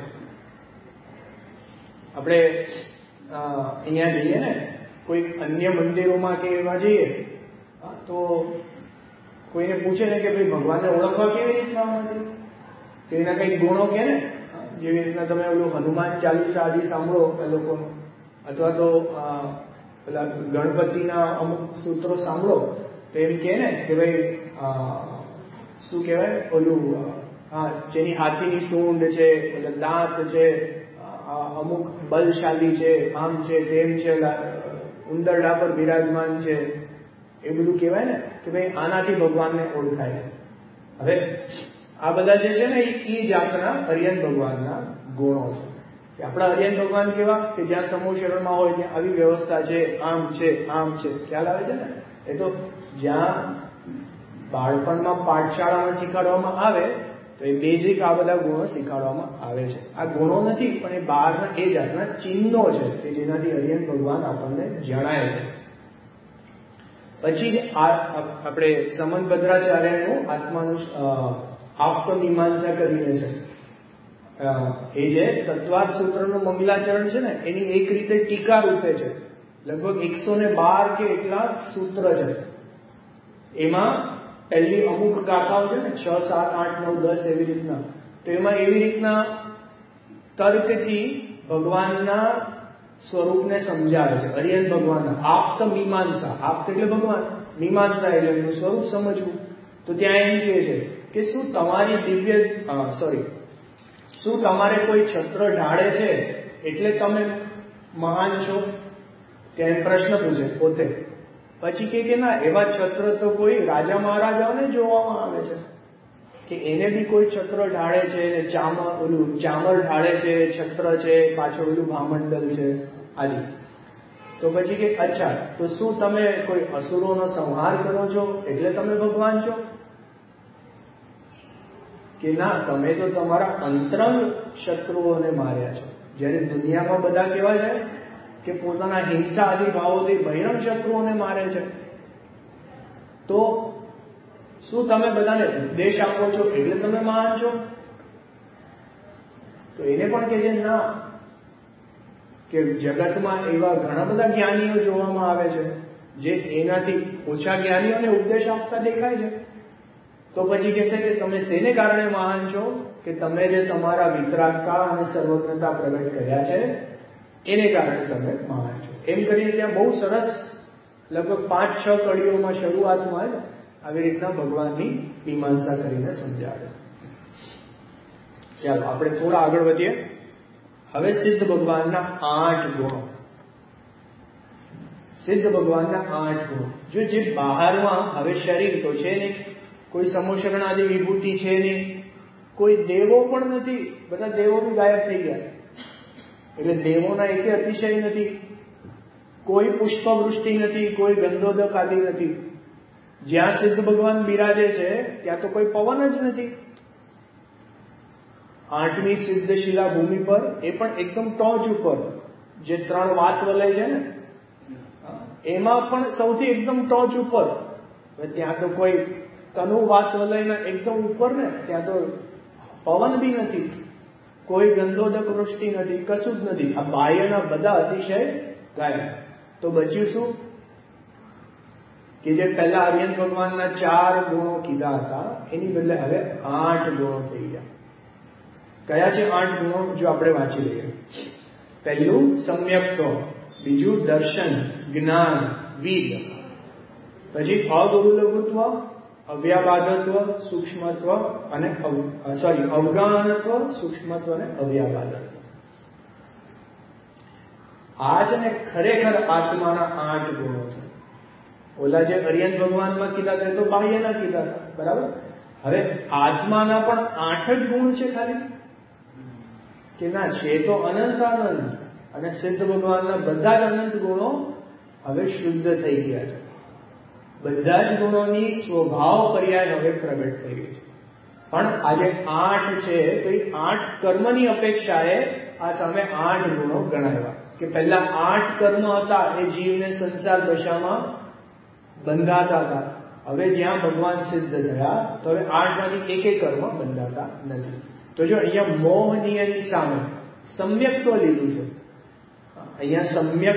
આપણે અહીંયા જઈએ ને, કોઈક અન્ય મંદિરોમાં કે એમાં જઈએ તો કોઈને પૂછે ને કે ભાઈ ભગવાનને ઓળખવા કેવી રીતના નથી, તો એના કંઈક ગુણો કે ને, જેવી રીતના તમે ઓલું હનુમાન ચાલીસા આદિ સાંભળો એ લોકોનું, અથવા તો પેલા ગણપતિના અમુક સૂત્રો સાંભળો તો એમ કહે ને કે ભાઈ શું કહેવાય ઓલું, જેની હાથીની સૂંઢ છે, એટલે દાંત છે, અમુક બલશાલી છે, આમ છે, તેમ છે, ઉંદરડા પર બિરાજમાન છે, એ બધું કહેવાય ને કે ભાઈ આનાથી ભગવાનને ઓળખાય છે. હવે આ બધા જે છે ને એ જાતના અરિયંત ભગવાનના ગુણો છે. કે આપણા અરિયંત ભગવાન કેવા કે જ્યાં સમૂહ શરણમાં હોય ત્યાં આવી વ્યવસ્થા છે, આમ છે, આમ છે, ખ્યાલ આવે છે ને? એ તો જ્યાં બાળપણમાં પાઠશાળામાં શીખવાડવામાં આવે તો એ બેઝિક આ બધા ગુણો શીખવાડવામાં આવે છે. આ ગુણો નથી પણ એ બહારના એ જાતના ચિહ્નો છે કે જેનાથી અરિયંત ભગવાન આપણને જણાય છે. પછી આપણે સમન ભદ્રાચાર્યનું આત્માનું આપ્તમીમાંસા કરીને છે, એ જે તત્વાર્થ સૂત્રનું મંગલાચરણ છે ને એની એક રીતે ટીકા રૂપે છે. લગભગ 112 કે એટલા સૂત્ર છે. એમાં પહેલી અમુક ગાથાઓ છે ને 6, 7, 8, 9, 10 એવી રીતના, તો એમાં એવી રીતના તર્કથી ભગવાનના સ્વરૂપને સમજાવે છે. અરિયંત ભગવાનના આપ્ત મીમાંસા, આપ્ત એટલે ભગવાન, મીમાંસા એટલે એનું સ્વરૂપ સમજવું. તો ત્યાં એમ કહે છે કે શું તમારે કોઈ છત્ર ઢાળે છે એટલે તમે મહાન છો? ત્યાં પ્રશ્ન પૂછે પોતે. પછી કે ના, એવા છત્ર તો કોઈ રાજા મહારાજાઓને જોવામાં આવે છે કે એને બી કોઈ છત્ર ઢાળે છે, ચામર ઢાળે છે, છત્ર છે, પાછળ ઓલું ભામંડલ છે આદિ. તો પછી કે અચ્છા, તો શું તમે કોઈ અસુરોનો સંહાર કરો છો એટલે તમે ભગવાન છો? કે ના, તમે તો તમારા અંતરંગ શત્રુઓને માર્યા છો. જ્યારે દુનિયામાં બધા કેવા છે કે પોતાના હિંસા આદિ ભાવોથી બહિરંગ શત્રુઓને મારે છે. તો શું તમે બધાને ઉપદેશ આપો છો એટલે તમે મહાન છો? તો એને પણ કે છે ના, કે જગતમાં એવા ઘણા બધા જ્ઞાનીઓ જોવામાં આવે છે જે એનાથી ઓછા જ્ઞાનીઓને ઉપદેશ આપતા દેખાય છે. તો પછી કહેશે કે તમે શેને કારણે મહાન છો? કે તમે જે તમારા વિતરાગતા અને સર્વજ્ઞતા પ્રગટ કર્યા છે એને કારણે તમે મહાન છો. એમ કરીને ત્યાં બહુ સરસ લગભગ 5-6 કડીઓમાં શરૂઆતમાં જ આવી રીતના ભગવાનની મીમાંસા કરીને સમજાવે. ચાલો આપણે થોડા આગળ વધીએ. હવે સિદ્ધ ભગવાનના 8 ગુણો. સિદ્ધ ભગવાનના 8 ગુણો. જો જે બહારમાં હવે શરીર તો છે નહીં, કોઈ સમોશરણાદી વિભૂતિ છે નહીં, કોઈ દેવો પણ નથી, બધા દેવો બી ગાયબ થઈ ગયા, એટલે દેવોના એકે અતિશય નથી, કોઈ પુષ્પવૃષ્ટિ નથી, કોઈ ગંધોદક આદિ નથી. જ્યાં સિદ્ધ ભગવાન બિરાજે છે ત્યાં તો કોઈ પવન જ નથી. 8મી સિદ્ધશિલા ભૂમિ પર, એ પણ એકદમ ટોચ ઉપર, જે 3 વાત વલય છે ને એમાં પણ સૌથી એકદમ ટોચ ઉપર. ત્યાં તો કોઈ તનુ વાત વલયના એકદમ ઉપર ને ત્યાં તો પવન બી નથી, કોઈ ગંધોદક વૃષ્ટિ નથી, કશું જ નથી. આ બાહ્યના બધા અતિશય ગાયબ. તો બચ્યું શું? કે જે પહેલા આર્યન ભગવાનના 4 ગુણો કીધા હતા એની બદલે હવે 8 ગુણો થઈ ગયા. કયા છે 8 ગુણો? જો આપણે વાંચી લઈએ. પહેલું સમ્યક્ત્વ, બીજું દર્શન, જ્ઞાન, વીર્ય, પછી અગુરુ લઘુત્વ, અવ્યાબાધત્વ, સૂક્ષ્મત્વ અને અવગાહનત્વ, સૂક્ષ્મત્વ અને અવ્યાબાધત્વ. આ છે ને ખરેખર આત્માના 8 ગુણો છે. ઓલા જે અરિયન ભગવાનમાં કીધા હતા તો બાહ્યના કીધા હતા, બરાબર. હવે આત્માના પણ 8 જ ગુણ છે ખાલી? કે ના, છે તો અનંત આનંદ. અને સિદ્ધ ભગવાનના બધા જ અનંત ગુણો હવે શુદ્ધ થઈ ગયા છે. બધા જ ગુણોની સ્વભાવ પર્યાય હવે પ્રગટ થઈ ગઈ છે. પણ આજે 8 છે તો એ 8 કર્મની અપેક્ષાએ આ સામે 8 ગુણો ગણાવ્યા. કે પહેલા 8 કર્મ હતા એ જીવને સંસાર દશામાં બંધાતા હતા. હવે જ્યાં ભગવાન સિદ્ધ થયા તો હવે 8માંથી એકે કર્મ બંધાતા નથી. તો જો અહીંયા મોહનીયની સામે સમ્યક્ત્વ લીધું છે. અહીંયા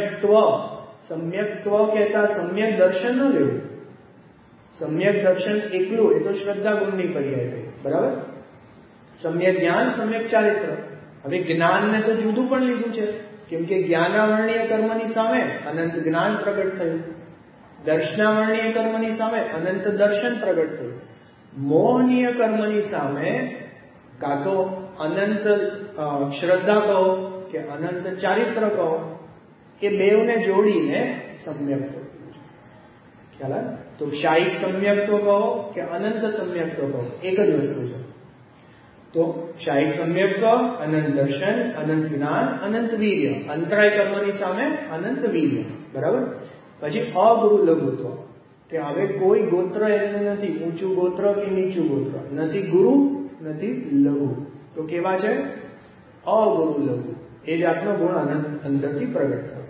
સમ્યક્ત્વ કહેતા સમ્યક દર્શન ન લેવું. સમ્યક દર્શન એકલું એ તો શ્રદ્ધા ગુણની પર્યાય થઈ, બરાબર. સમ્યક જ્ઞાન, સમ્યક ચારિત્ર. હવે જ્ઞાનને તો જુદું પણ લીધું છે, કેમ કે જ્ઞાનાવર્ણીય કર્મની સામે અનંત જ્ઞાન પ્રગટ થયું, દર્શનાવર્ણીય કર્મની સામે અનંત દર્શન પ્રગટ થયું. મોહનીય કર્મની સામે કાં તો અનંત શ્રદ્ધા કહો કે અનંત ચારિત્ર કહો, એ બેવને જોડીને સમ્યક્ત્વ. ખ્યાલ આવે? તો શાયિક સમ્યક્ત્વ કહો કે અનંત સમ્યક્ત્વ કહો, એક જ વસ્તુ છે. તો શાયિક સમ્યક્ત્વ, અનંત દર્શન, અનંત જ્ઞાન, અનંત વીર્ય. અંતરાય કર્મની સામે અનંત વીર્ય, બરાબર. પછી અગુરુ લઘુત્વ, કે હવે કોઈ ગોત્ર એનું નથી, ઊંચું ગોત્ર કે નીચું ગોત્ર નથી, ગુરુ નથી લઘુ. તો કેવા છે? અગુરુ લઘુ. એ જાતનો ગુણ અંદરથી પ્રગટ થયો.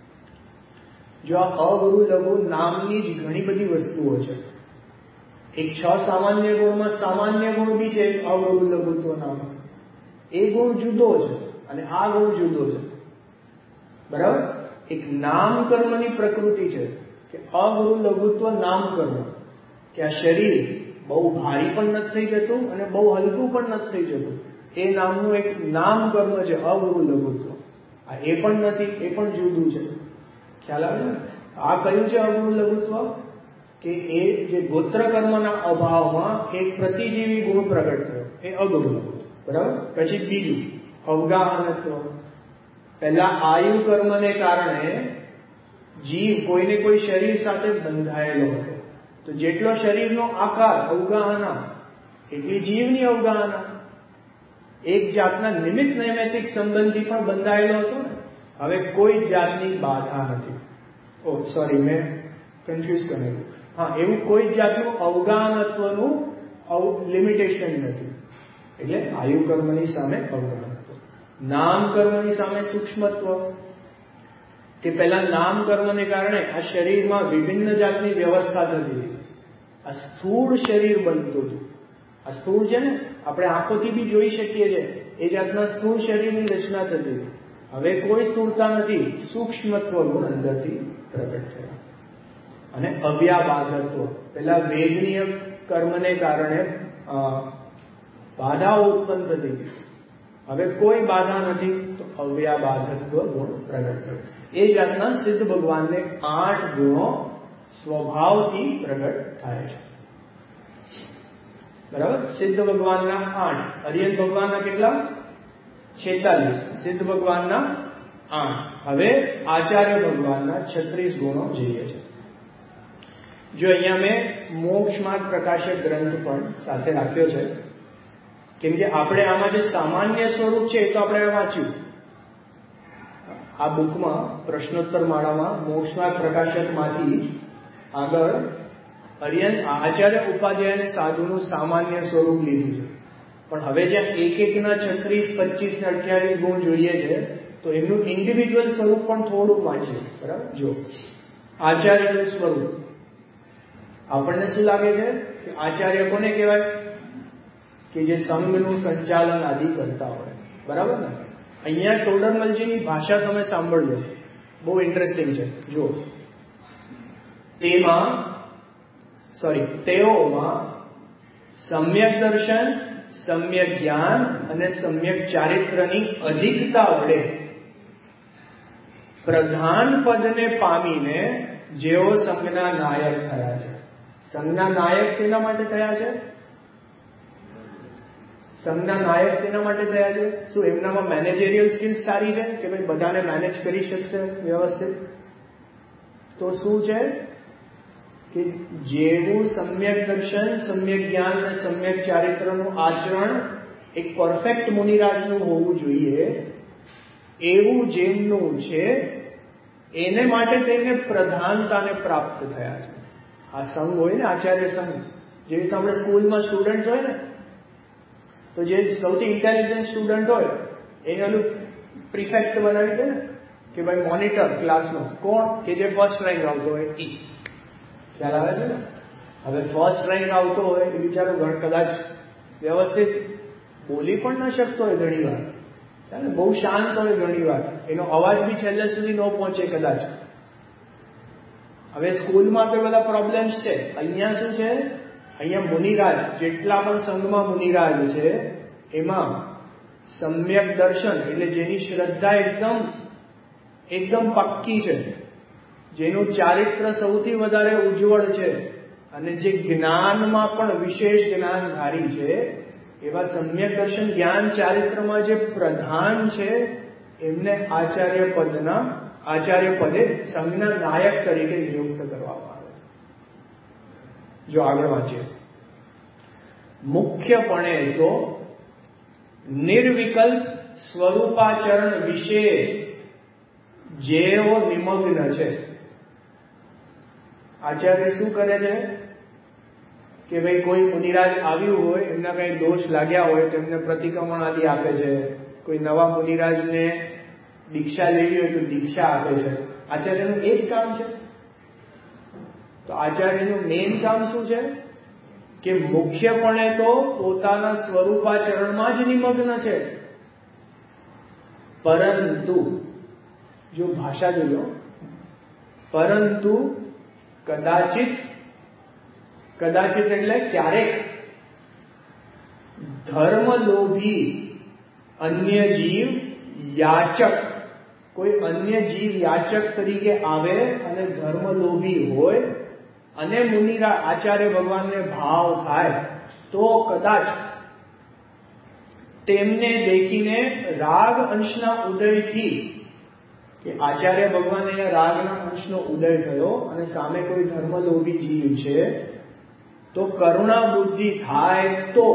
જો આ અગુરુ લઘુ નામની જ ઘણી બધી વસ્તુઓ છે. એક 6 સામાન્ય ગુણમાં સામાન્ય ગુણ બી છે અગુરુ લઘુત્વ નામ. એ ગુણ જુદો છે અને આ ગુણ જુદો છે, બરાબર. એક નામ કર્મની પ્રકૃતિ છે કે અગુરુ લઘુત્વ નામ કર્મ, કે આ શરીર બહુ ભારી પણ નથી થઈ જતું અને બહુ હલકું પણ નથી થઈ જતું. એ નામનું એક નામ કર્મ છે અગુરુ લઘુત્વ. આ એ પણ નથી, એ પણ જુદું છે. ખ્યાલ આવે ને? આ કયું છે અગુરુ લઘુત્વ? કે એ જે ગોત્ર કર્મના અભાવમાં એક પ્રતિજીવી ગુણ પ્રગટ થયો, એ અગુરુ લઘુત્વ, બરાબર. પછી બીજું અવગાહનત્વ. પહેલા આયુ કર્મને કારણે જીવ કોઈને કોઈ શરીર સાથે બંધાયેલો હતો. તો જેટલો શરીરનો આકાર અવગાહના એટલી જીવની અવગાહના. એક જાતના નિમિત્ત નૈમિત્તિક સંબંધથી પણ બંધાયેલો હતો ને. હવે કોઈ જાતની બાધા નથી. ઓ સોરી, મેં કન્ફ્યુઝ કરેલું. હા, એવું કોઈ જાતનું અવગાહનત્વનું લિમિટેશન નથી. એટલે આયુ કર્મની સામે અવગાહનત્વ, નામ કર્મની સામે સૂક્ષ્મત્વ. કે પહેલા નામ કર્મને કારણે આ શરીરમાં વિભિન્ન જાતની વ્યવસ્થા થતી હતી. આ સ્થૂળ શરીર બનતું હતું. આ સ્થૂળ છે ને, આપણે આંખોથી બી જોઈ શકીએ છીએ, એ જાતના સ્થૂળ શરીરની રચના થતી હતી. હવે કોઈ સ્થૂળતા નથી, સૂક્ષ્મત્વ ગુણ અંદરથી પ્રગટ થયા. અને અવ્યાબાધત્વ, પેલા વેદનીય કર્મને કારણે બાધાઓ ઉત્પન્ન થતી હતી. હવે કોઈ બાધા નથી, તો અવ્યાબાધત્વ ગુણ પ્રગટ થયો. એ જાતના સિદ્ધ ભગવાનને 8 ગુણો સ્વભાવથી પ્રગટ થાય છે. બરાબર? સિદ્ધ ભગવાનના 8, અરિયન ભગવાનના કેટલા? 46. સિદ્ધ ભગવાનના 8. હવે આચાર્ય ભગવાનના 36 ગુણો જોઈએ છે. જો અહીંયા મેં મોક્ષ માર્ગ પ્રકાશક ગ્રંથ પણ સાથે રાખ્યો છે, કેમ કે આપણે આમાં જે સામાન્ય સ્વરૂપ છે એ તો આપણે વાંચ્યું. આ બુકમાં પ્રશ્નોત્તર માળામાં મોક્ષ માર્ગ પ્રકાશકમાંથી આગળ આચાર્ય ઉપાધ્યાય સાધુનું સામાન્ય સ્વરૂપ લીધું છે. પણ હવે જ્યાં એકના 36, 25 ને 28 ગુણ જોઈએ છે, તો એમનું ઇન્ડિવિજ્યુઅલ સ્વરૂપ પણ થોડુંક વાંચીએ. બરાબર? જો આચાર્યનું સ્વરૂપ, આપણને શું લાગે છે કે આચાર્ય કોને કહેવાય? કે જે સંઘનું સંચાલન આદિ કરતા હોય. બરાબર ને? અહીંયા ટોડરમલજીની ભાષા તમે સાંભળજો, બહુ ઇન્ટરેસ્ટિંગ છે. જો તેઓમાં સમ્યક દર્શન, સમ્યક જ્ઞાન અને સમ્યક ચારિત્રની અધિકતા વડે પ્રધાન પદને પામીને જેઓ સંઘના નાયક થયા છે. સંઘના નાયક શેના માટે થયા છે? સંઘના નાયક શેના માટે થયા છે? શું એમનામાં મેનેજરિયલ સ્કિલ્સ સારી છે કે ભાઈ બધાને મેનેજ કરી શકશે વ્યવસ્થિત? તો શું છે કે જેવું સમ્યક દર્શન, સમ્યક જ્ઞાન અને સમ્યક ચારિત્રનું આચરણ એક પરફેક્ટ મુનિરાજનું હોવું જોઈએ, એવું જેમનું છે એને માટે તેને પ્રધાનતાને પ્રાપ્ત થયા છે. આ સંઘ હોય ને, આચાર્ય સંઘ, જે રીતે આપણે સ્કૂલમાં સ્ટુડન્ટ હોય ને, તો જે સૌથી ઇન્ટેલિજન્ટ સ્ટુડન્ટ હોય એને ઓલું પ્રિફેક્ટ બનાવી દે ને, કે ભાઈ મોનિટર ક્લાસનો કોણ? કે જે ફર્સ્ટ રેન્ક આવતો હોય એ. ખ્યાલ આવે છે ને? હવે ફર્સ્ટ રેન્ક આવતો હોય એ બિચારો કદાચ વ્યવસ્થિત બોલી પણ ન શકતો હોય ઘણી વાર, બહુ શાંત હોય ઘણી વાર, એનો અવાજ બી છેલ્લે સુધી ન પહોંચે કદાચ. હવે સ્કૂલમાં તો બધા પ્રોબ્લેમ્સ છે. અહીંયા શું છે? અહીંયા મુનિરાજ, જેટલા પણ સંઘમાં મુનિરાજ છે એમાં સમ્યક દર્શન, એટલે જેની શ્રદ્ધા એકદમ પક્કી છે, જેનું ચારિત્ર સૌથી વધારે ઉજ્જવળ છે, અને જે જ્ઞાનમાં પણ વિશેષ જ્ઞાનધારી છે, એવા સમ્યક દર્શન, જ્ઞાન, ચારિત્રમાં જે પ્રધાન છે એમને આચાર્ય પદે સંઘના નાયક તરીકે નિયુક્ત કરવામાં આવે છે. જો આગળ વાંચીએ, મુખ્યપણે તો નિર્વિકલ્પ સ્વરૂપાચરણ વિશે જેઓ નિમગ્ન છે. આચાર્ય શું કરે છે કે ભાઈ કોઈ મુનિરાજ આવ્યું હોય, એમના કઈ દોષ લાગ્યા હોય તો એમને પ્રતિક્રમણ આદિ આપે છે. કોઈ નવા મુનિરાજને દીક્ષા લેવી હોય તો દીક્ષા આપે છે. આચાર્યનું એ જ કામ છે. તો આચાર્યનું મેઇન કામ શું છે કે મુખ્યપણે તો પોતાના સ્વરૂપાચરણમાં જ નિમગ્ન છે. પરંતુ જો ભાષા જોજો, પરંતુ કદાચિત એટલે ક્યારેક ધર્મલોભી અન્ય જીવ યાચક, કોઈ અન્ય જીવ યાચક તરીકે આવે અને ધર્મલોભી હોય અને મુનિરા આચાર્ય ભગવાનને ભાવ થાય તો કદાચ તેમને દેખીને રાગ અંશના ઉદયથી, કે આચાર્ય ભગવાન અહીંયા રાગના અંશનો ઉદય થયો અને સામે કોઈ ધર્મલોભી જીવ છે, તો કરુણા બુદ્ધિ થાય તો,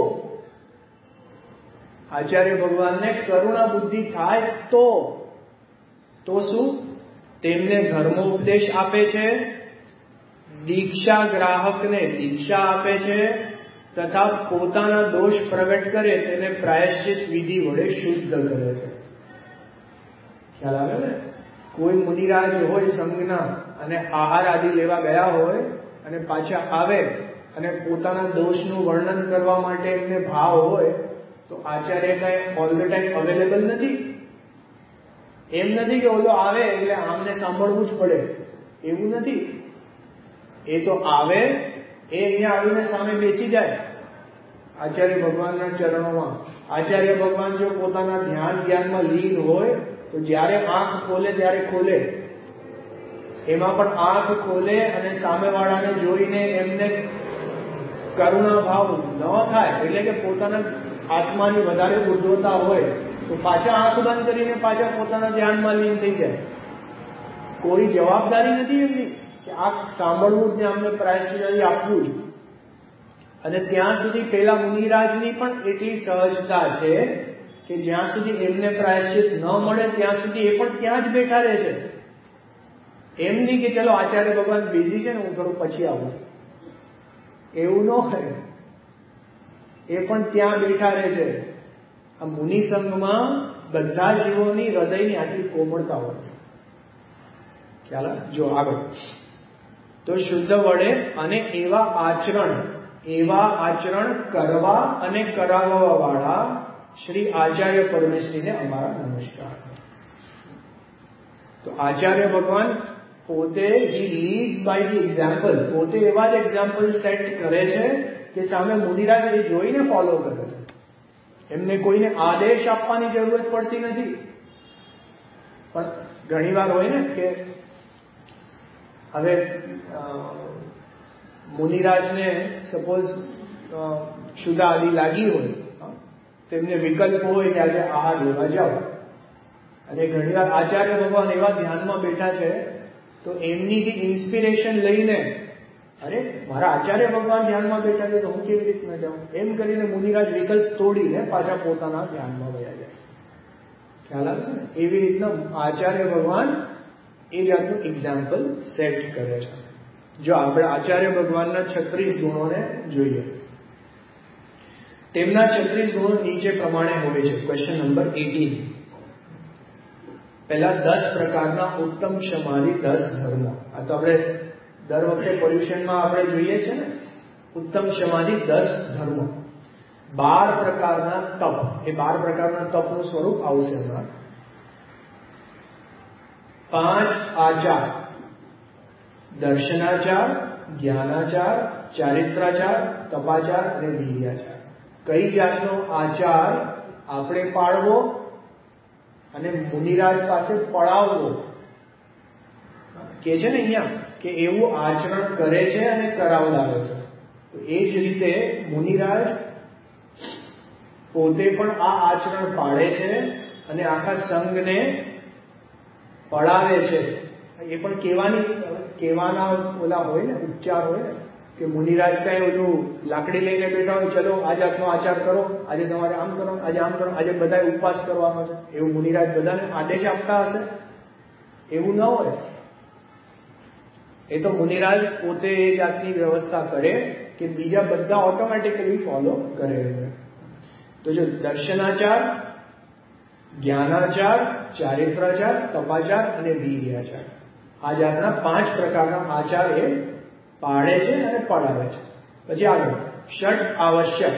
આચાર્ય ભગવાનને કરુણા બુદ્ધિ થાય તો તો શું? તેમને ધર્મોપદેશ આપે છે, દીક્ષા ગ્રાહકને દીક્ષા આપે છે, તથા પોતાના દોષ પ્રગટ કરે તેને પ્રાયશ્ચિત વિધિ વડે શુદ્ધ કરે છે. ખ્યાલ આવે ને? કોઈ મુનિરાજ હોય સંઘના અને આહાર આદિ લેવા ગયા હોય અને પાછા આવે અને પોતાના દોષનું વર્ણન કરવા માટે એમને ભાવ હોય તો આચાર્ય કઈ ઓલ ધ ટાઈમ અવેલેબલ નથી. એમ નથી કે ઓલો આવે એટલે આમને સાંભળવું જ પડે, એવું નથી. એ તો આવે, એ અહીંયા આવીને સામે બેસી જાય આચાર્ય ભગવાનના ચરણોમાં. આચાર્ય ભગવાન જો પોતાના ધ્યાનમાં લીન હોય તો જ્યારે આંખ ખોલે ત્યારે ખોલે, એમાં પણ આંખ ખોલે અને સામેવાળાને જોઈને એમને કરુણા ભાવ ન થાય, એટલે કે પોતાના આત્માની વધારે ઉર્ધ્વતા હોય તો પાછા આંખ બંધ કરીને પાછા પોતાના ધ્યાનમાં લીન થઈ જાય. કોઈ જવાબદારી નથી એમની કે આ સાંભળવું જ ને અમને પ્રાયશ્ચિત આપવું જ. અને ત્યાં સુધી પેલા મુનિરાજની પણ એટલી સહજતા છે કે જ્યાં સુધી એમને પ્રાયશ્ચિત ન મળે ત્યાં સુધી એ પણ ત્યાં જ બેઠા રહે છે. એમ નહીં કે ચલો આચાર્ય ભગવાન બિઝી છે ને હું થોડું પછી આવું, એવું ન હોય. એ પણ ત્યાં બેઠા રહે છે. આ મુનિ સંઘમાં બધા જીવોની હૃદયની આટલી કોમળતા હોય. ખ્યાલ? જો આગળ તો શુદ્ધ વડે અને એવા આચરણ કરવા અને કરાવવા વાળા શ્રી આચાર્ય પરમેશ્વરીને અમારા નમસ્કાર. તો આચાર્ય ભગવાન પોતે he leads by the example. પોતે એવા જ એક્ઝામ્પલ સેટ કરે છે કે સામે મુનિરાજ એ જોઈને ફોલો કરે છે. એમને કોઈને આદેશ આપવાની જરૂરત પડતી નથી. પણ ઘણી વાર હોય ને કે હવે મુનિરાજને સપોઝ ક્ષુધા આદિ લાગી હોય, તેમને વિકલ્પ હોય કે આજે આહાર લેવા જાઓ, અને ઘણીવાર આચાર્ય ભગવાન એવા ધ્યાનમાં બેઠા છે તો એમનીથી ઇન્સ્પિરેશન લઈને અરે મારા આચાર્ય ભગવાન ધ્યાનમાં બેઠા છે તો હું કેવી રીતના જાઉં, એમ કરીને મુનિરાજ વિકલ્પ તોડીને પાછા પોતાના ધ્યાનમાં વયા જાય. ખ્યાલ આવે છે ને? એવી રીતના આચાર્ય ભગવાન એ જાતનું એક્ઝામ્પલ સેટ કરે છે. જો આપણે આચાર્ય ભગવાનના 36 ગુણોને જોઈએ, તેમના 36 ગુણો નીચે પ્રમાણે હોય છે. Question number 18. પહેલા 10 પ્રકારના ઉત્તમ ક્ષમાની 10 ધર્મો. આ તો આપણે દર વખતે પોલ્યુશનમાં આપણે જોઈએ છે ને, ઉત્તમ ક્ષમાની 10 ધર્મો. 12 પ્રકારના તપ. એ 12 પ્રકારના તપનું સ્વરૂપ આવશે હમણાં. 5 આચાર: દર્શનાચાર, જ્ઞાનાચાર, ચારિત્રાચાર, તપાચાર અને વીર્યાચાર. કઈ જાતનો આચાર આપણે પાળવો અને મુનિરાજ પાસે પડાવવો કે છે ને અહીંયા કે એવું આચરણ કરે છે અને કરાવડાવે છે. તો એ જ રીતે મુનિરાજ પોતે પણ આ આચરણ પાળે છે અને આખા સંઘને પડાવે છે. એ પણ કહેવાના ઓલા હોય ને, ઉપચાર હોય ને, કે મુનિરાજ કઈ ઓલું લાકડી લઈને બેઠા હોય, ચલો આ જાતનો આચાર કરો, આજે તમારે આમ કરો, આજે આમ કરો, આજે બધા ઉપવાસ કરવાનો છે, એવું મુનિરાજ બધાને આદેશ આપતા હશે? એવું ન હોય. એ તો મુનિરાજ પોતે એ જાતની વ્યવસ્થા કરે કે બીજા બધા ઓટોમેટિકલી ફોલો કરે. તો જો દર્શનાચાર, જ્ઞાનાચાર, ચારિત્રાચાર, તપાચાર અને વીર્યાચાર, આ જાતના 5 પ્રકારના આચાર એ પાડે છે અને પડાવે છે. પછી આગળ ષટ આવશ્યક.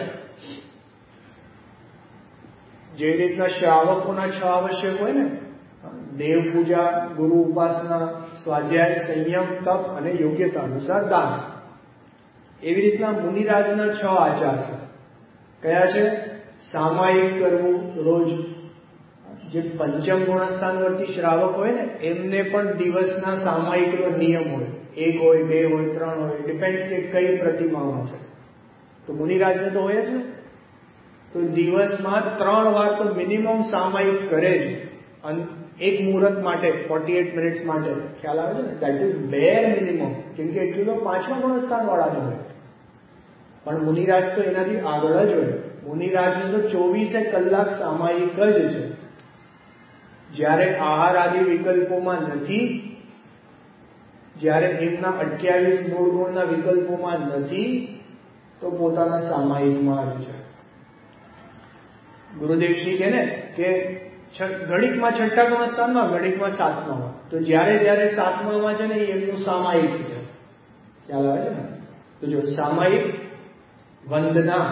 જે રીતના શ્રાવકોના 6 આવશ્યક હોય ને, દેવ પૂજા, ગુરુ ઉપાસના, સ્વાધ્યાય, સંયમ, તપ અને યોગ્યતા અનુસાર દાન, એવી રીતના મુનિરાજના 6 આચાર છે. કયા છે? સામાયિક કરવું રોજ. જે પંચમ ગુણસ્થાનવર્તી શ્રાવક હોય ને, એમને પણ દિવસના સામાયિકનો નિયમ હોય. 1 હોય, 2 હોય, 3 હોય, ડિપેન્ડ્સ કે કઈ પ્રતિમામાં છે. તો મુનિરાજને તો હોય જ ને. તો દિવસમાં 3 વાર તો મિનિમમ સામાયિક કરે જ. એક મુહૂર્ત માટે 48 મિનિટ્સ માટે. ખ્યાલ આવે છે ને? That is bare minimum. કેમ કે એટલું તો 5મા ગુણસ્થાન વાળાનું હોય. પણ મુનિરાજ તો એનાથી આગળ જ હોય. મુનિરાજનું તો 24 કલાક સામાયિક જ છે. જ્યારે આહાર આદિ વિકલ્પોમાં નથી, જ્યારે એમના 28 મૂળ ગુણના વિકલ્પોમાં નથી, તો પોતાના સામાયિકમાં જ છે. ગુરુદેવ શ્રી કહે ને કે ઘડીકમાં 6ઠ્ઠા ગુણસ્થાનમાં, ઘડીકમાં 7મામાં. તો જ્યારે 7મામાં છે ને એ એમનું સામાયિક છે. ખ્યાલ આવે છે ને? તો જો સામાયિક વંદના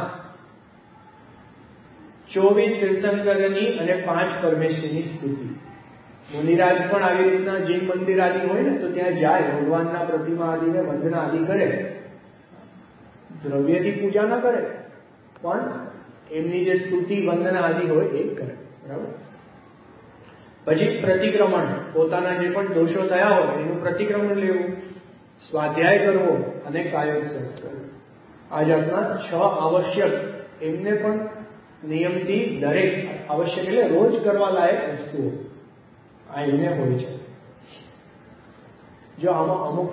24 તીર્થંકરની અને 5 પરમેશ્વરની સ્તુતિ. મુનિરાજ પણ આવી રીતના જે મંદિર આદિ હોય ને તો ત્યાં જાય, ભગવાનના પ્રતિમા આદિને વંદના આદિ કરે. દ્રવ્યથી પૂજા ના કરે, પણ એમની જે સ્તુતિ વંદના આદિ હોય એ કરે. બરાબર. પછી પ્રતિક્રમણ, પોતાના જે પણ દોષો થયા હોય એનું પ્રતિક્રમણ લેવું, સ્વાધ્યાય કરવો અને કાયોત્સવ કરવો. આ જાતના 6 આવશ્યક એમને પણ નિયમથી દરેક આવશ્યક એટલે રોજ કરવા લાયક વસ્તુઓ આ એમને હોય છે. જો આમાં અમુક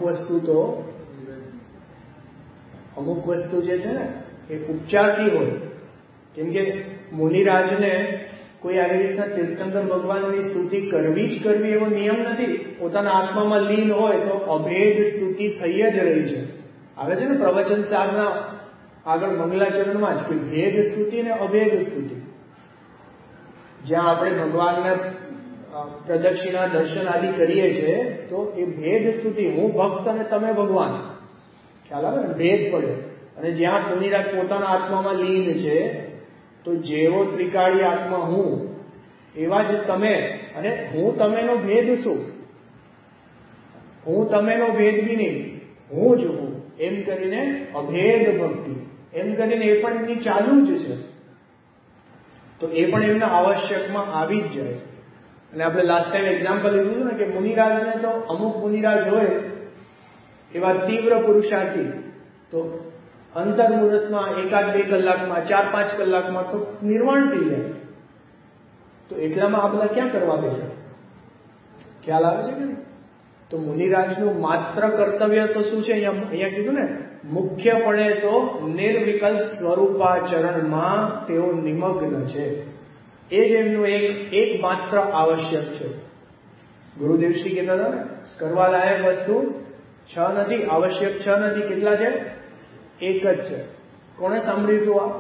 વસ્તુ જે છે ને એ ઉપચારથી હોય. કેમ કે મુનિરાજને કોઈ આવી રીતના તીર્થંકર ભગવાનની સ્તુતિ કરવી જ કરવી એવો નિયમ નથી. પોતાના આત્મામાં લીન હોય તો અભેદ સ્તુતિ થઈ જ રહી છે. આવે છે ને પ્રવચન સારના આગળ મંગલાચરણમાં જ કે ભેદ સ્તુતિ ને અભેદ સ્તુતિ. જ્યાં આપણે ભગવાનને પ્રદક્ષિણા દર્શન આદિ કરીએ છીએ તો એ ભેદ સ્તુતિ, હું ભક્ત અને તમે ભગવાન, ખ્યાલ આવે ને, ભેદ પડે. અને જ્યાં મુનિરાજ પોતાના આત્મામાં લીન છે તો જેવો ત્રિકાળી આત્મા હું એવા જ તમે, અને હું તમેનો ભેદ શું, હું તમેનો ભેદ બી નહીં, હું જ હું, એમ કરીને અભેદ ભક્તિ, એમ કરીને એ પણ એમની ચાલુ જ છે. તો એ પણ એમના આવશ્યકમાં આવી જ જાય છે. અને આપણે લાસ્ટ ટાઈમ એક્ઝામ્પલ લીધું હતું ને કે મુનિરાજને તો અમુક મુનિરાજ હોય એવા તીવ્ર પુરુષાર્થી, તો અંતર્મુહૂર્તમાં 1-2 કલાકમાં 4-5 કલાકમાં તો નિર્વાણ થઈ જાય. તો એટલામાં આ બધા ક્યાં કરવા બેસે? ખ્યાલ આવે છે કે નહીં? તો મુનિરાજનું માત્ર કર્તવ્ય તો શું છે? અહીંયા કીધું ને, મુખ્યપણે તો નિર્વિકલ્પ સ્વરૂપાચરણમાં તેઓ નિમગ્ન છે. એ જ એમનું એક માત્ર આવશ્યક છે. ગુરુદેવ શ્રી કહેતા હતા ને, કરવા લાયક વસ્તુ 6 નથી, આવશ્યક 6 નથી. કેટલા છે? એક જ છે. કોણે સાંભળ્યું હતું આ?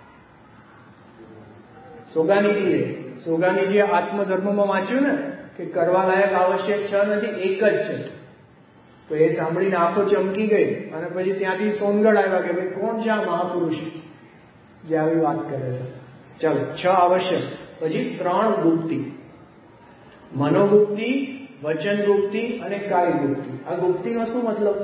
સોગાનીજીએ આત્મધર્મમાં વાંચ્યું ને કે કરવા લાયક આવશ્યક 6 નથી, એક જ છે. તો એ સાંભળીને આંખો ચમકી ગઈ અને પછી ત્યાંથી સોનગઢ આવ્યા કે ભાઈ કોણ છે આ મહાપુરુષ જે આવી વાત કરે છે. ચાલો, 6 આવશ્યક. પછી 3 ગુપ્તિ: મનોગુપ્તિ, વચન ગુપ્તિ અને કાય ગુપ્તિ. આ ગુપ્તિનો શું મતલબ?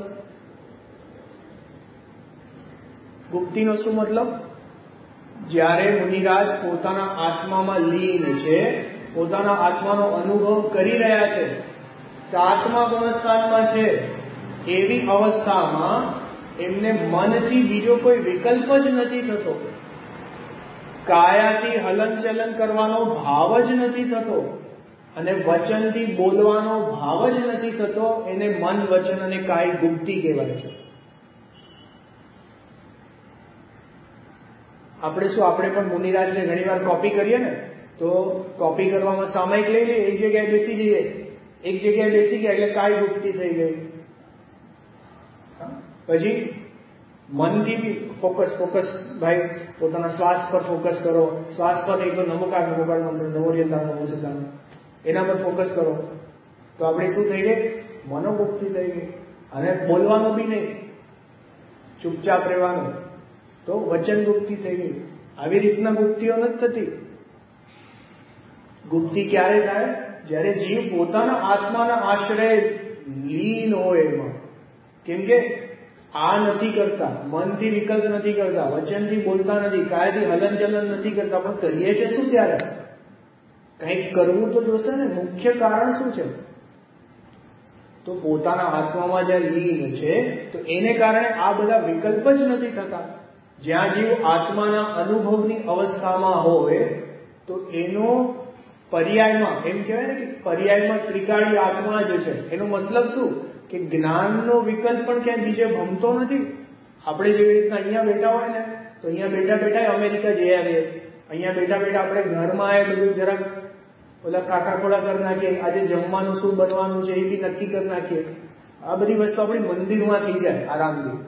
ગુપ્તિનો શું મતલબ? જ્યારે મુનિરાજ પોતાના આત્મામાં લીન છે, પોતાના આત્માનો અનુભવ કરી રહ્યા છે, 7મા ગુણસ્થાનમાં છે, એવી અવસ્થામાં એમને મનથી બીજો કોઈ વિકલ્પ જ નથી થતો, કાયાથી હલનચલન કરવાનો ભાવ જ નથી થતો, અને વચનથી બોલવાનો ભાવ જ નથી થતો. એને મન, વચન અને કાય ગુપ્તિ કહેવાય છે. આપણે પણ મુનિરાજને ઘણી વાર કોપી કરીએ ને, તો કોપી કરવામાં સામાયિક લઈ લઈએ, એક જગ્યાએ બેસી જઈએ, એક જગ્યાએ બેસી ગયા એટલે કાય ગુપ્તિ થઈ ગઈ. પછી મનથી બી ફોકસ, ભાઈ પોતાના શ્વાસ પર ફોકસ કરો. શ્વાસ પર નહીં તો નમોકાર મંત્ર, નમોરિયંતા, નમો સિદ્ધાંત, એના પર ફોકસ કરો. તો આપણે શું થઈ ગઈ? મનોગુપ્તિ થઈ ગઈ. અને બોલવાનું બી નહીં, ચૂપચાપ રહેવાનું, તો વચન ગુપ્તિ થઈ ગઈ. આવી રીતના ગુપ્તિઓ નથી થતી. ગુપ્તિ ક્યારે થાય? જ્યારે જીવ પોતાના આત્માના આશ્રય લીન હોય એમાં. કેમ કે આ નથી કરતા, મનથી વિકલ્પ નથી કરતા, વચનથી બોલતા નથી, કાયથી હલનચલન નથી કરતા, પણ કરીએ છે શું? ત્યારે કંઈક કરવું તો જોશે ને. મુખ્ય કારણ શું છે? તો પોતાના આત્મામાં જ્યાં લીન છે, તો એને કારણે આ બધા વિકલ્પ જ નથી થતા. જ્યાં જીવ આત્માના અનુભવની અવસ્થામાં હોય તો એનો પર્યાયમાં, એમ કહેવાય ને કે પર્યાયમાં ત્રિકાળી આત્મા જે છે, એનો મતલબ શું? કે જ્ઞાનનો વિકલ્પ પણ ક્યાંય બીજે ભમતો નથી. આપણે જેવી રીતના અહીંયા બેઠા હોય ને, તો અહીંયા બેઠા બેઠા અમેરિકા જઈ આવીએ, અહીંયા બેઠા બેઠા આપણે ઘરમાં એ બધું જરાક ઓલા કાકાખોડા કરી નાખીએ, આજે જમવાનું શું બનવાનું છે એ બી નક્કી કરી નાખીએ. આ બધી વસ્તુ આપણી મંદિરમાં થઈ જાય આરામથી.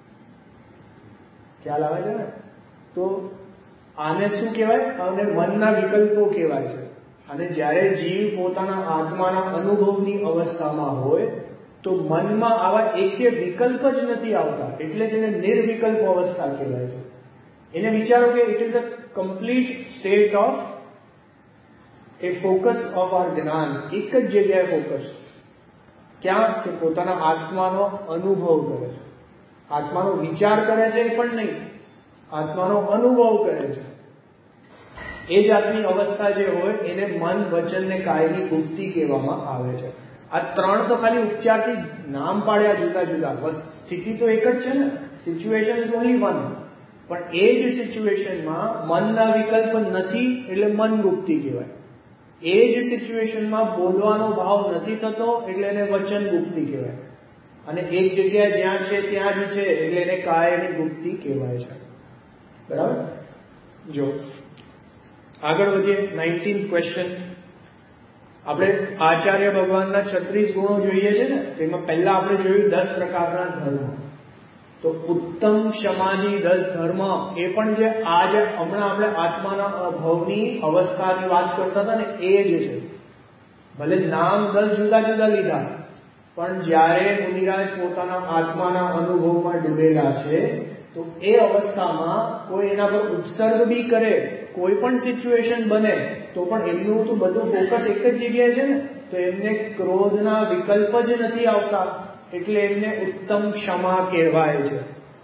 ખ્યાલ આવે છે ને? તો આને શું કહેવાય? આને મનના વિકલ્પો કહેવાય છે. અને જ્યારે જીવ પોતાના આત્માના અનુભવની અવસ્થામાં હોય તો મનમાં આવા એકે વિકલ્પ જ નથી આવતા, એટલે જ એને નિર્વિકલ્પ અવસ્થા કહેવાય છે. એને વિચારો કે it is a complete state of a focus of our જ્ઞાન. એક જ જગ્યાએ ફોકસ. ક્યાં? કે પોતાના આત્માનો અનુભવ કરે છે. આત્માનો વિચાર કરે છે એ પણ નહીં, આત્માનો અનુભવ કરે છે. એ જાતની અવસ્થા જે હોય એને મન, વચન ને કાયની ગુપ્તિ કહેવામાં આવે છે. આ ત્રણ તો ખાલી ઉપચારથી નામ પાડ્યા જુદા જુદા, સ્થિતિ તો એક જ છે ને. Situation is only one. પણ એ જ સિચ્યુએશનમાં મનના વિકલ્પ નથી એટલે મન ગુપ્તિ કહેવાય. એ જ સિચ્યુએશનમાં બોલવાનો ભાવ નથી થતો એટલે એને વચન ગુપ્તિ કહેવાય. અને એક જગ્યાએ જ્યાં છે ત્યાં જ છે એટલે એને કાયની ગુપ્તિ કહેવાય છે. બરાબર? જો આગળ વધીએ. 19th question. આપણે આચાર્ય ભગવાનના 36 ગુણો જોઈએ છે ને, તેમાં પહેલા આપણે જોયું 10 પ્રકારના ધર્મ. તો ઉત્તમ ક્ષમાની 10 ધર્મ એ પણ જે આજે હમણાં આપણે આત્માના ભાવની અવસ્થાની વાત કરતા હતા ને એ જ છે. ભલે નામ 10 જુદા જુદા લીધા, પણ જ્યારે મુનિરાજ પોતાના આત્માના અનુભવમાં ડૂબેલા છે તો એ અવસ્થામાં કોઈ એના પર ઉપસર્ગ બી કરે, કોઈ પણ સિચ્યુએશન બને તો પણ એમનું તો બધું ફોકસ એક જ જગ્યાએ છે ને, તો એમને ક્રોધના વિકલ્પ જ નથી આવતા, એટલે એમને ઉત્તમ ક્ષમા કહેવાય છે.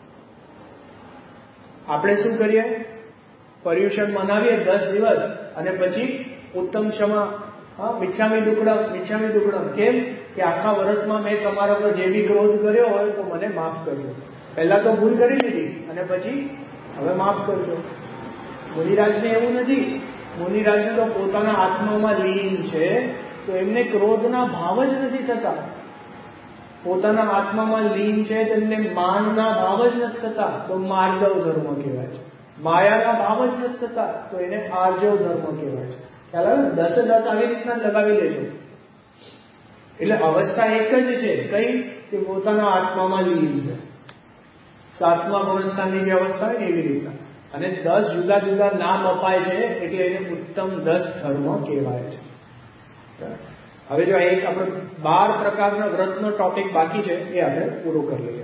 આપણે શું કરીએ? પર્યુષણ મનાવીએ 10 દિવસ અને પછી ઉત્તમ ક્ષમા, મિચ્છામી દુક્કડમ. કેમ? કે આખા વર્ષમાં મેં તમારા પર જે બી ક્રોધ કર્યો હોય તો મને માફ કરજો. પહેલા તો ભૂલ કરી દીધી અને પછી હવે માફ કરજો. મુનિરાજને એવું નથી. મુનિરાજને તો પોતાના આત્મામાં લીન છે તો એમને ક્રોધના ભાવ જ નથી થતા. પોતાના આત્મામાં લીન છે તેમને માનના ભાવ જ નથી થતા, તો માર્દવ ધર્મ કહેવાય છે. માયાના ભાવ જ નથી થતા તો એને આર્જવ ધર્મ કહેવાય છે. ખ્યાલ આવે? 10 આવી રીતના લગાવી લેજો. એટલે અવસ્થા એક જ છે. કઈ? કે પોતાના આત્મામાં લીન છે. 7મા ગુણસ્થાનની જે અવસ્થા હોય એવી રીતના. અને 10 જુદા જુદા નામ અપાય છે એટલે એને ઉત્તમ 10 ધર્મ કહેવાય છે. હવે જો એક આપણે 12 પ્રકારના વ્રતનો ટોપિક બાકી છે એ આપણે પૂરો કરી લઈએ.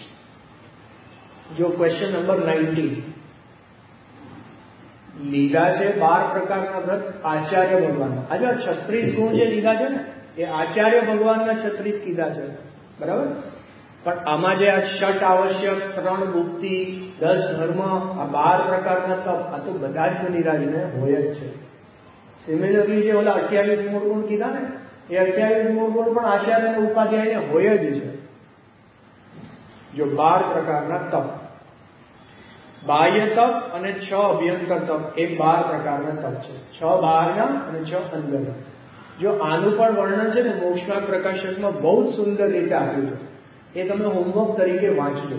જો ક્વેશ્ચન નંબર 19 લીધા છે 12 પ્રકારના વ્રત આચાર્ય ભગવાનના. આજે 36 ગુણ જે લીધા છે ને એ આચાર્ય ભગવાનના 36 કીધા છે. બરાબર? પણ આમાં જે આ ષટ આવશ્યક, 3 ગુપ્તિ, 10 ધર્મ, આ 12 પ્રકારના તપ, આ તો બધા જ મુનિરાજને હોય જ છે. સિમિલરલી જે ઓલા 28 મૂળ ગુણ કીધા ને એ 28 મૂળ ગુણ પણ આચાર્ય અને ઉપાધ્યાયને હોય જ છે. જો 12 પ્રકારના તપ, બાહ્ય તપ અને 6 અભ્યંતર તપ, એ 12 પ્રકારના તપ છે. 6 બહારના અને 6 અંદરના. જો આનું પણ વર્ણન છે ને મોક્ષમાર્ગ પ્રકાશકમાં બહુ જ સુંદર રીતે આપ્યું છે. એ તમે હોમવર્ક તરીકે વાંચજો.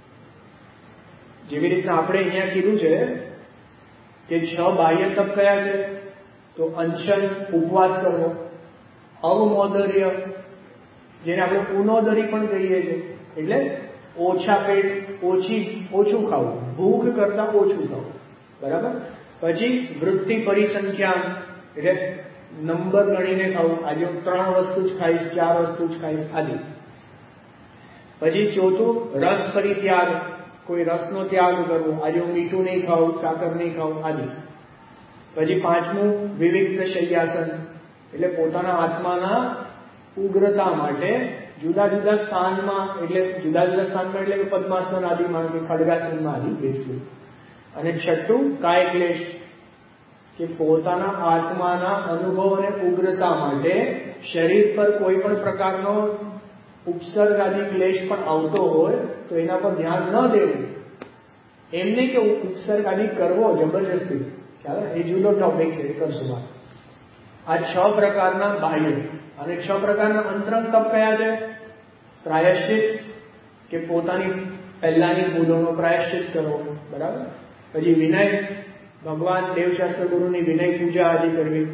જેવી રીતના આપણે અહીંયા કીધું છે કે 6 બાહ્ય તપ કયા છે? તો અંશન, ઉપવાસ કરવો, અવમોદર્ય, જેને આપણે ઉનોદરી પણ કહીએ છીએ, એટલે ઓછા પેટ, ઓછું ખાવું, ભૂખ કરતા ઓછું ખાવું. બરાબર? પછી વૃત્તિ પરિસંખ્યાન, એટલે નંબર ગણીને ખાવું. આજે હું 3 વસ્તુ જ ખાઈશ, 4 વસ્તુ જ ખાઈશ આદિ. પછી ચોથું રસ પરિત્યાગ, કોઈ રસનો ત્યાગ કરવો. આજે હું મીઠું નહીં ખાવું, સાકર નહીં ખાવું આદિ. પછી 5મું વિવિક્ત શય્યાસન, એટલે પોતાના આત્માના ઉગ્રતા માટે જુદા જુદા સ્થાનમાં, એટલે પદ્માસન આદિમાં કે ખડગાસનમાં આદિ બેસવું. અને 6ઠું કાય ક્લેશ, કે પોતાના આત્માના અનુભવ અને ઉગ્રતા માટે શરીર પર કોઈ પણ પ્રકારનો ઉપસર્ગ આદિ ક્લેશ પણ આવતો હોય તો એના પર ધ્યાન ન દેવું. એમ નહીં કે ઉપસર્ગ આદિ કરવો જબરજસ્તી, ખ્યાલ? એ જુદો ટોપિક છે, એ કરશું વાત. આ 6 પ્રકારના બાહ્ય અને 6 પ્રકારના અંતરંગ તપ કયા છે? પ્રાયશ્ચિત, કે પોતાની પહેલાની ભૂલોનો પ્રાયશ્ચિત કરવો. બરાબર? પછી વિનય, ભગવાન દેવશાસ્ત્ર ગુરુની વિનય પૂજા આદિ કરવી.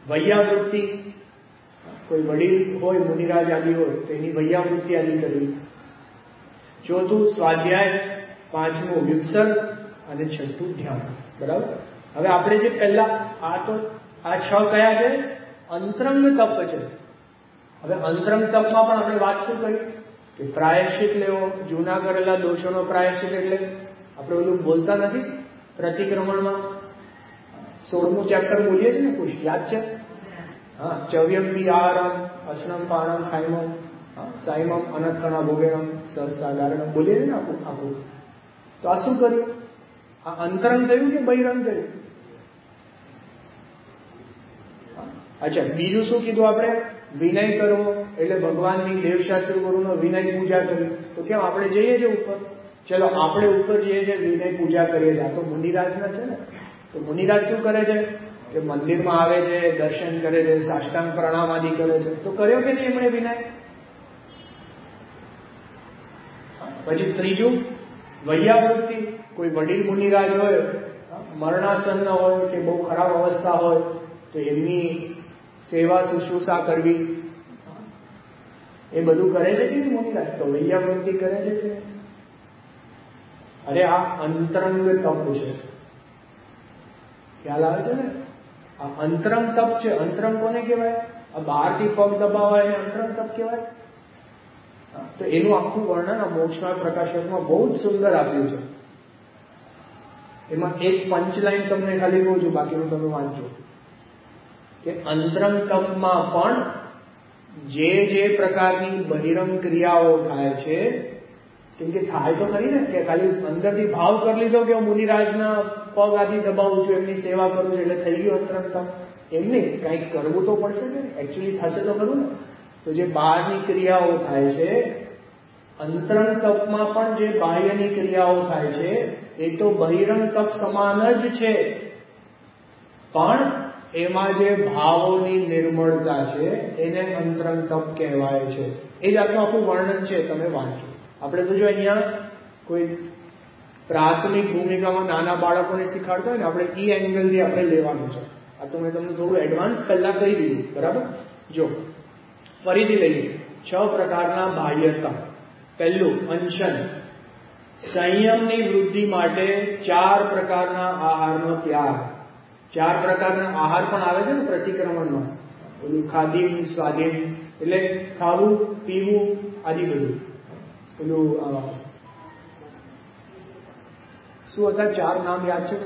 વૈયાવૃત્તિ, કોઈ વડીલ હોય, મુનિરાજ આદિ હોય તો એની વૈયાવૃત્તિ આદિ કરવી. ચોથું સ્વાધ્યાય, પાંચમું વિક્ષર્ગ અને છઠ્ઠું ધ્યાન. બરાબર. હવે આપણે જે પહેલા આ 6 કયા છે? અંતરંગ તપ છે. હવે અંતરંગ તપમાં પણ આપણે વાત શું કરી કે પ્રાયશ્ચિત લેવો, જૂના કરેલા દોષોનો પ્રાયશ્ચિત. એટલે આપણે ઓલું બોલતા નથી પ્રતિક્રમણમાં 16મું ચેપ્ટર બોલીએ છીએ ને, કુશ યાદ છે? હા, ચવ્યમ વિહારમ અસનમ પાણમ ખાઈમમ સાઈમમ અનંતના ભોગેણમ સહસાગારણમ બોલીએ ને આખું. તો આ શું કર્યું? આ અંતરંગ થયું કે બહિરંગ થયું? અચ્છા, બીજું શું કીધું આપણે? વિનય કરવો, એટલે ભગવાનની દેવશાસ્ત્ર ગુરુનો વિનય પૂજા કરવી. તો કેમ આપણે જઈએ છીએ ઉપર? ચલો આપણે ઉપર જઈએ છીએ, વિનય પૂજા કરીએ છીએ. આ તો મુનિરાજના છે ને. તો મુનિરાજ શું કરે છે કે મંદિરમાં આવે છે, દર્શન કરે છે, સાષ્ટાંગ પ્રણામ આદિ કરે છે. તો કર્યો કે નહીં એમણે વિનય? પછી ત્રીજું વૈયાવૃત્તિ. કોઈ વડીલ મુનિરાજ હોય, મરણાસન્ન હોય કે બહુ ખરાબ અવસ્થા હોય તો એમની સેવા શુશ્રૂષા કરવી. એ બધું કરે છે કે નહીં મુનિરાજ? તો વૈયાવૃત્તિ કરે છે કે? અરે આ અંતરંગ તપ છે. ખ્યાલ આવે છે ને? આ અંતરંગ તપ છે. અંતરંગ કોને કહેવાય? આ બહારથી પગ દબાવાય એને અંતરંગ તપ કહેવાય. તો એનું આખું વર્ણન આ મોક્ષના પ્રકાશકમાં બહુ જ સુંદર આપ્યું છે. એમાં એક પંચલાઈન તમને ખાલી કહું છું, બાકીનું તમે વાંચજો. કે અંતરંગ તપમાં પણ જે પ્રકારની બહિરંગ ક્રિયાઓ થાય છે, કેમ કે થાય તો ખરી ને, કે ખાલી અંદરથી ભાવ કરી લીધો કે હું મુનિરાજના પગ આદિ દબાવું છું, એમની સેવા કરું છું એટલે થઈ ગયું અંતરંગ તપ. એમ નહીં, કંઈક કરવું તો પડશે ને, એકચ્યુઅલી થશે તો ખરું ને. તો જે બહારની ક્રિયાઓ થાય છે, અંતરંગ તપમાં પણ જે બાહ્યની ક્રિયાઓ થાય છે એ તો બહિરંગ તપ સમાન જ છે, પણ એમાં જે ભાવોની નિર્મળતા છે એને અંતરંગ તપ કહેવાય છે. એ જાતનું આખું વર્ણન છે, તમે વાંચો. આપણે તો જો અહીંયા કોઈ પ્રાથમિક ભૂમિકામાં નાના બાળકોને શીખાડતા હોય ને, આપણે ઈ એંગલથી આપણે લેવાનું છે. આ તો મેં તમને થોડું એડવાન્સ પહેલા કહી દીધું. બરાબર. જો ફરીથી લઈએ 6 પ્રકારના બાહ્ય તપ. પહેલું અંશન. સંયમની વૃદ્ધિ માટે 4 પ્રકારના આહારનો ત્યાગ. 4 પ્રકારના આહાર પણ આવે છે ને પ્રતિક્રમણમાં. પેલું ખાધીન સ્વાધીન એટલે ખાવું પીવું આદિ બધું. પેલું શું હતા 4 નામ યાદ છે?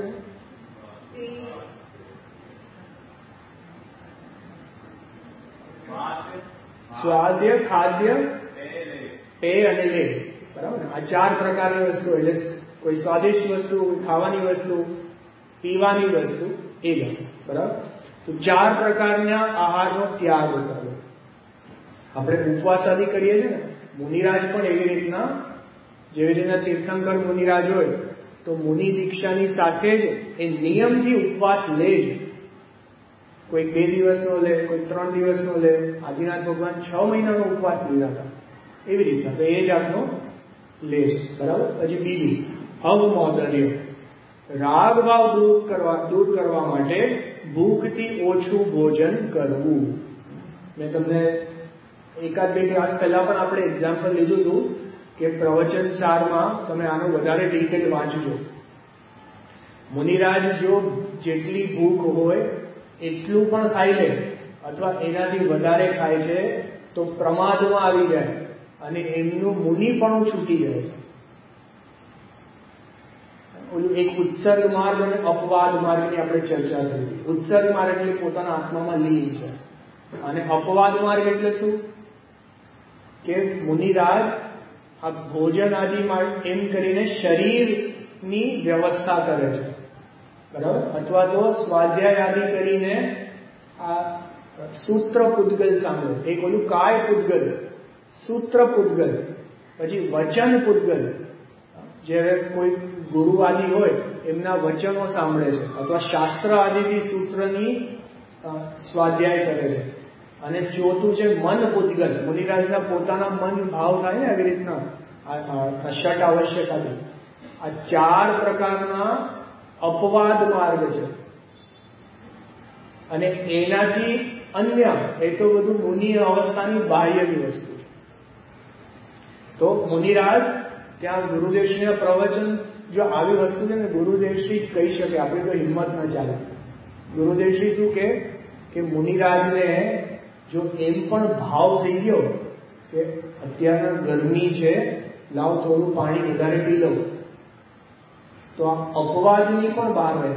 સ્વાધ્ય, ખાદ્ય, પેય અને લેહ. બરાબર ને? આ 4 પ્રકારની વસ્તુ, એટલે કોઈ સ્વાદિષ્ટ વસ્તુ, કોઈ ખાવાની વસ્તુ, પીવાની વસ્તુ, એ જ. બરાબર. તો 4 પ્રકારના આહારનો ત્યાગ કરવો. આપણે ઉપવાસ આદિ કરીએ છીએ ને, મુનિરાજ પણ એવી રીતના, જેવી રીતના તીર્થંકર મુનિરાજ હોય તો મુનિ દીક્ષાની સાથે જ એ નિયમથી ઉપવાસ લે જ. કોઈ 2 દિવસનો લે, કોઈ 3 દિવસનો લે. આદિનાથ ભગવાન 6 મહિનાનો ઉપવાસ લીધા હતા એવી રીતના. તો એ જાતનો લે છે. બરાબર. પછી બીજું અવમોદર્ય. રાગ ભાવ દૂર કરવા માટે ભૂખથી ઓછું ભોજન કરવું. મેં તમને 1-2 ક્લાસ પહેલા પણ આપણે એક્ઝામ્પલ લીધું હતું કે પ્રવચન સારમાં તમે આનો વધારે ડિટેલ વાંચજો. મુનિરાજ જો જેટલી ભૂખ હોય એટલું પણ ખાઈ લે અથવા એનાથી વધારે ખાય છે તો પ્રમાદમાં આવી જાય અને એમનું મુનિપણું છૂટી જાય છે. ઓલું એક ઉત્સર્ગ માર્ગ અને અપવાદ માર્ગની આપણે ચર્ચા કરી. ઉત્સર્ગ માર્ગ એટલે પોતાના આત્મામાં લીન છે, અને અપવાદ માર્ગ એટલે શું? કે મુનિરાજ આ ભોજન આદિ એમ કરીને શરીરની વ્યવસ્થા કરે છે. બરાબર. અથવા તો સ્વાધ્યાય આદિ કરીને આ સૂત્ર પૂદગલ સાંભળો. એક ઓલું કાય પૂદગલ, સૂત્ર પૂદગલ, પછી વચન પૂદગલ. જ્યારે કોઈ ગુરુ આદિ હોય એમના વચનો સાંભળે છે અથવા શાસ્ત્ર આદિથી સૂત્રની સ્વાધ્યાય કરે છે. અને ચોથું છે મન પૂદગલ. મુનિરાજના પોતાના મન ભાવ થાય ને આવી રીતના ષટ આવશ્યક આદિ. આ 4 પ્રકારના અપવાદ માર્ગ છે. અને એનાથી અન્ય એ તો બધું મુનિ અવસ્થાની બાહ્યની વસ્તુ છે. તો મુનિરાજ ત્યાં ગુરુદેવશ્રીના પ્રવચન, જો આવી વસ્તુ છે ને ગુરુદેવશ્રી કહી શકે, આપણી તો હિંમત ના ચાલે. ગુરુદેવશ્રી શું કે મુનિરાજને જો એમ પણ ભાવ થઈ ગયો કે અત્યારના ગરમી છે, લાવ થોડું પાણી વધારે પી લઉં, તો આ અપવાદની પણ બહાર રહે.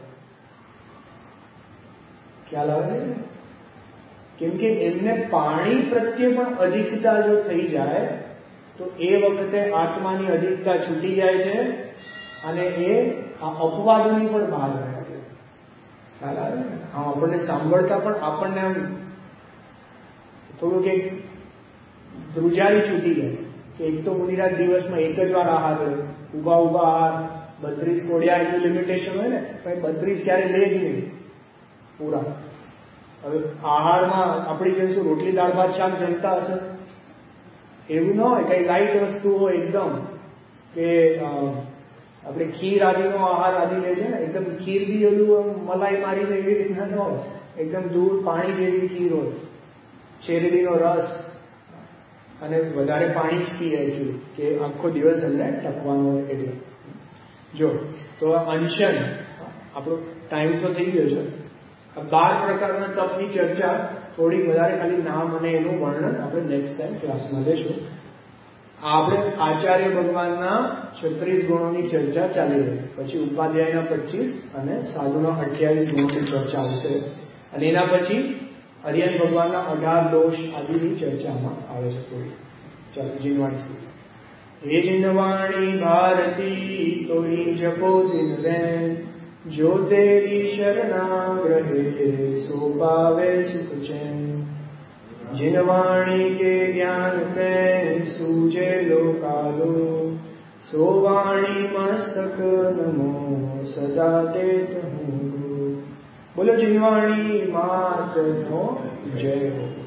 ખ્યાલ આવે છે? કેમ કે એમને પાણી પ્રત્યે પણ અધિકતા જો થઈ જાય તો એ વખતે આત્માની અધિકતા છૂટી જાય છે અને એ આ અપવાદની પણ બહાર રહે છે. ખ્યાલ આવે ને? હા, આપણને સાંભળતા પણ આપણને આમ થોડુંક એક ધ્રુજારી છૂટી જાય કે એક તો મુનિરાજ દિવસમાં એક જ વાર આહાર લે, ઉભા આહાર 32 કોડિયા એટલું લિમિટેશન હોય ને, પણ 32 ક્યારે લે જ નહીં પૂરા. હવે આહારમાં આપણી જેમ શું રોટલી દાળ ભાત શાક જમતા હશે, એવું ન હોય. કઈ લાઈટ વસ્તુ હોય એકદમ, કે આપણે ખીર આદિનો આહાર આદિ લે છે ને, એકદમ ખીર બી ઓલું મલાઈ મારીને એવી રીતના ન હોય, એકદમ દૂધ પાણી જેવી ખીર હોય, શેરડીનો રસ, અને વધારે પાણી જ પીએ એકચ્યુઅલી, કે આખો દિવસ એમને ટકવાનો હોય. એટલે જો તો અનશન આપણો ટાઈમ તો થઈ ગયો છે. 12 પ્રકારના તપની ચર્ચા થોડી વધારે, ખાલી નામ અને એનું વર્ણન આપણે નેક્સ્ટ ટાઈમ ક્લાસમાં લઈશું. આપણે આચાર્ય ભગવાનના 36 ગુણોની ચર્ચા ચાલી રહી, પછી ઉપાધ્યાયના 25 અને સાધુના 28 ગુણોની ચર્ચા આવશે, અને એના પછી હરિયન ભગવાનના 18 દોષ આદિની ચર્ચામાં આવે છે થોડી. ચાલો જીનવાણી. હે જીનવાણી ભારતી તોઈ જપો દિન રેન, જો તેરી શરણાગ્રહે સો પાવે સુખ ચેન. જીનવાણી કે જ્ઞાન તે સૂજે લોકાલો, સો વાણી મસ્તક નમો સદા તે હું. બોલો જીનવાણી માતનો જય હો.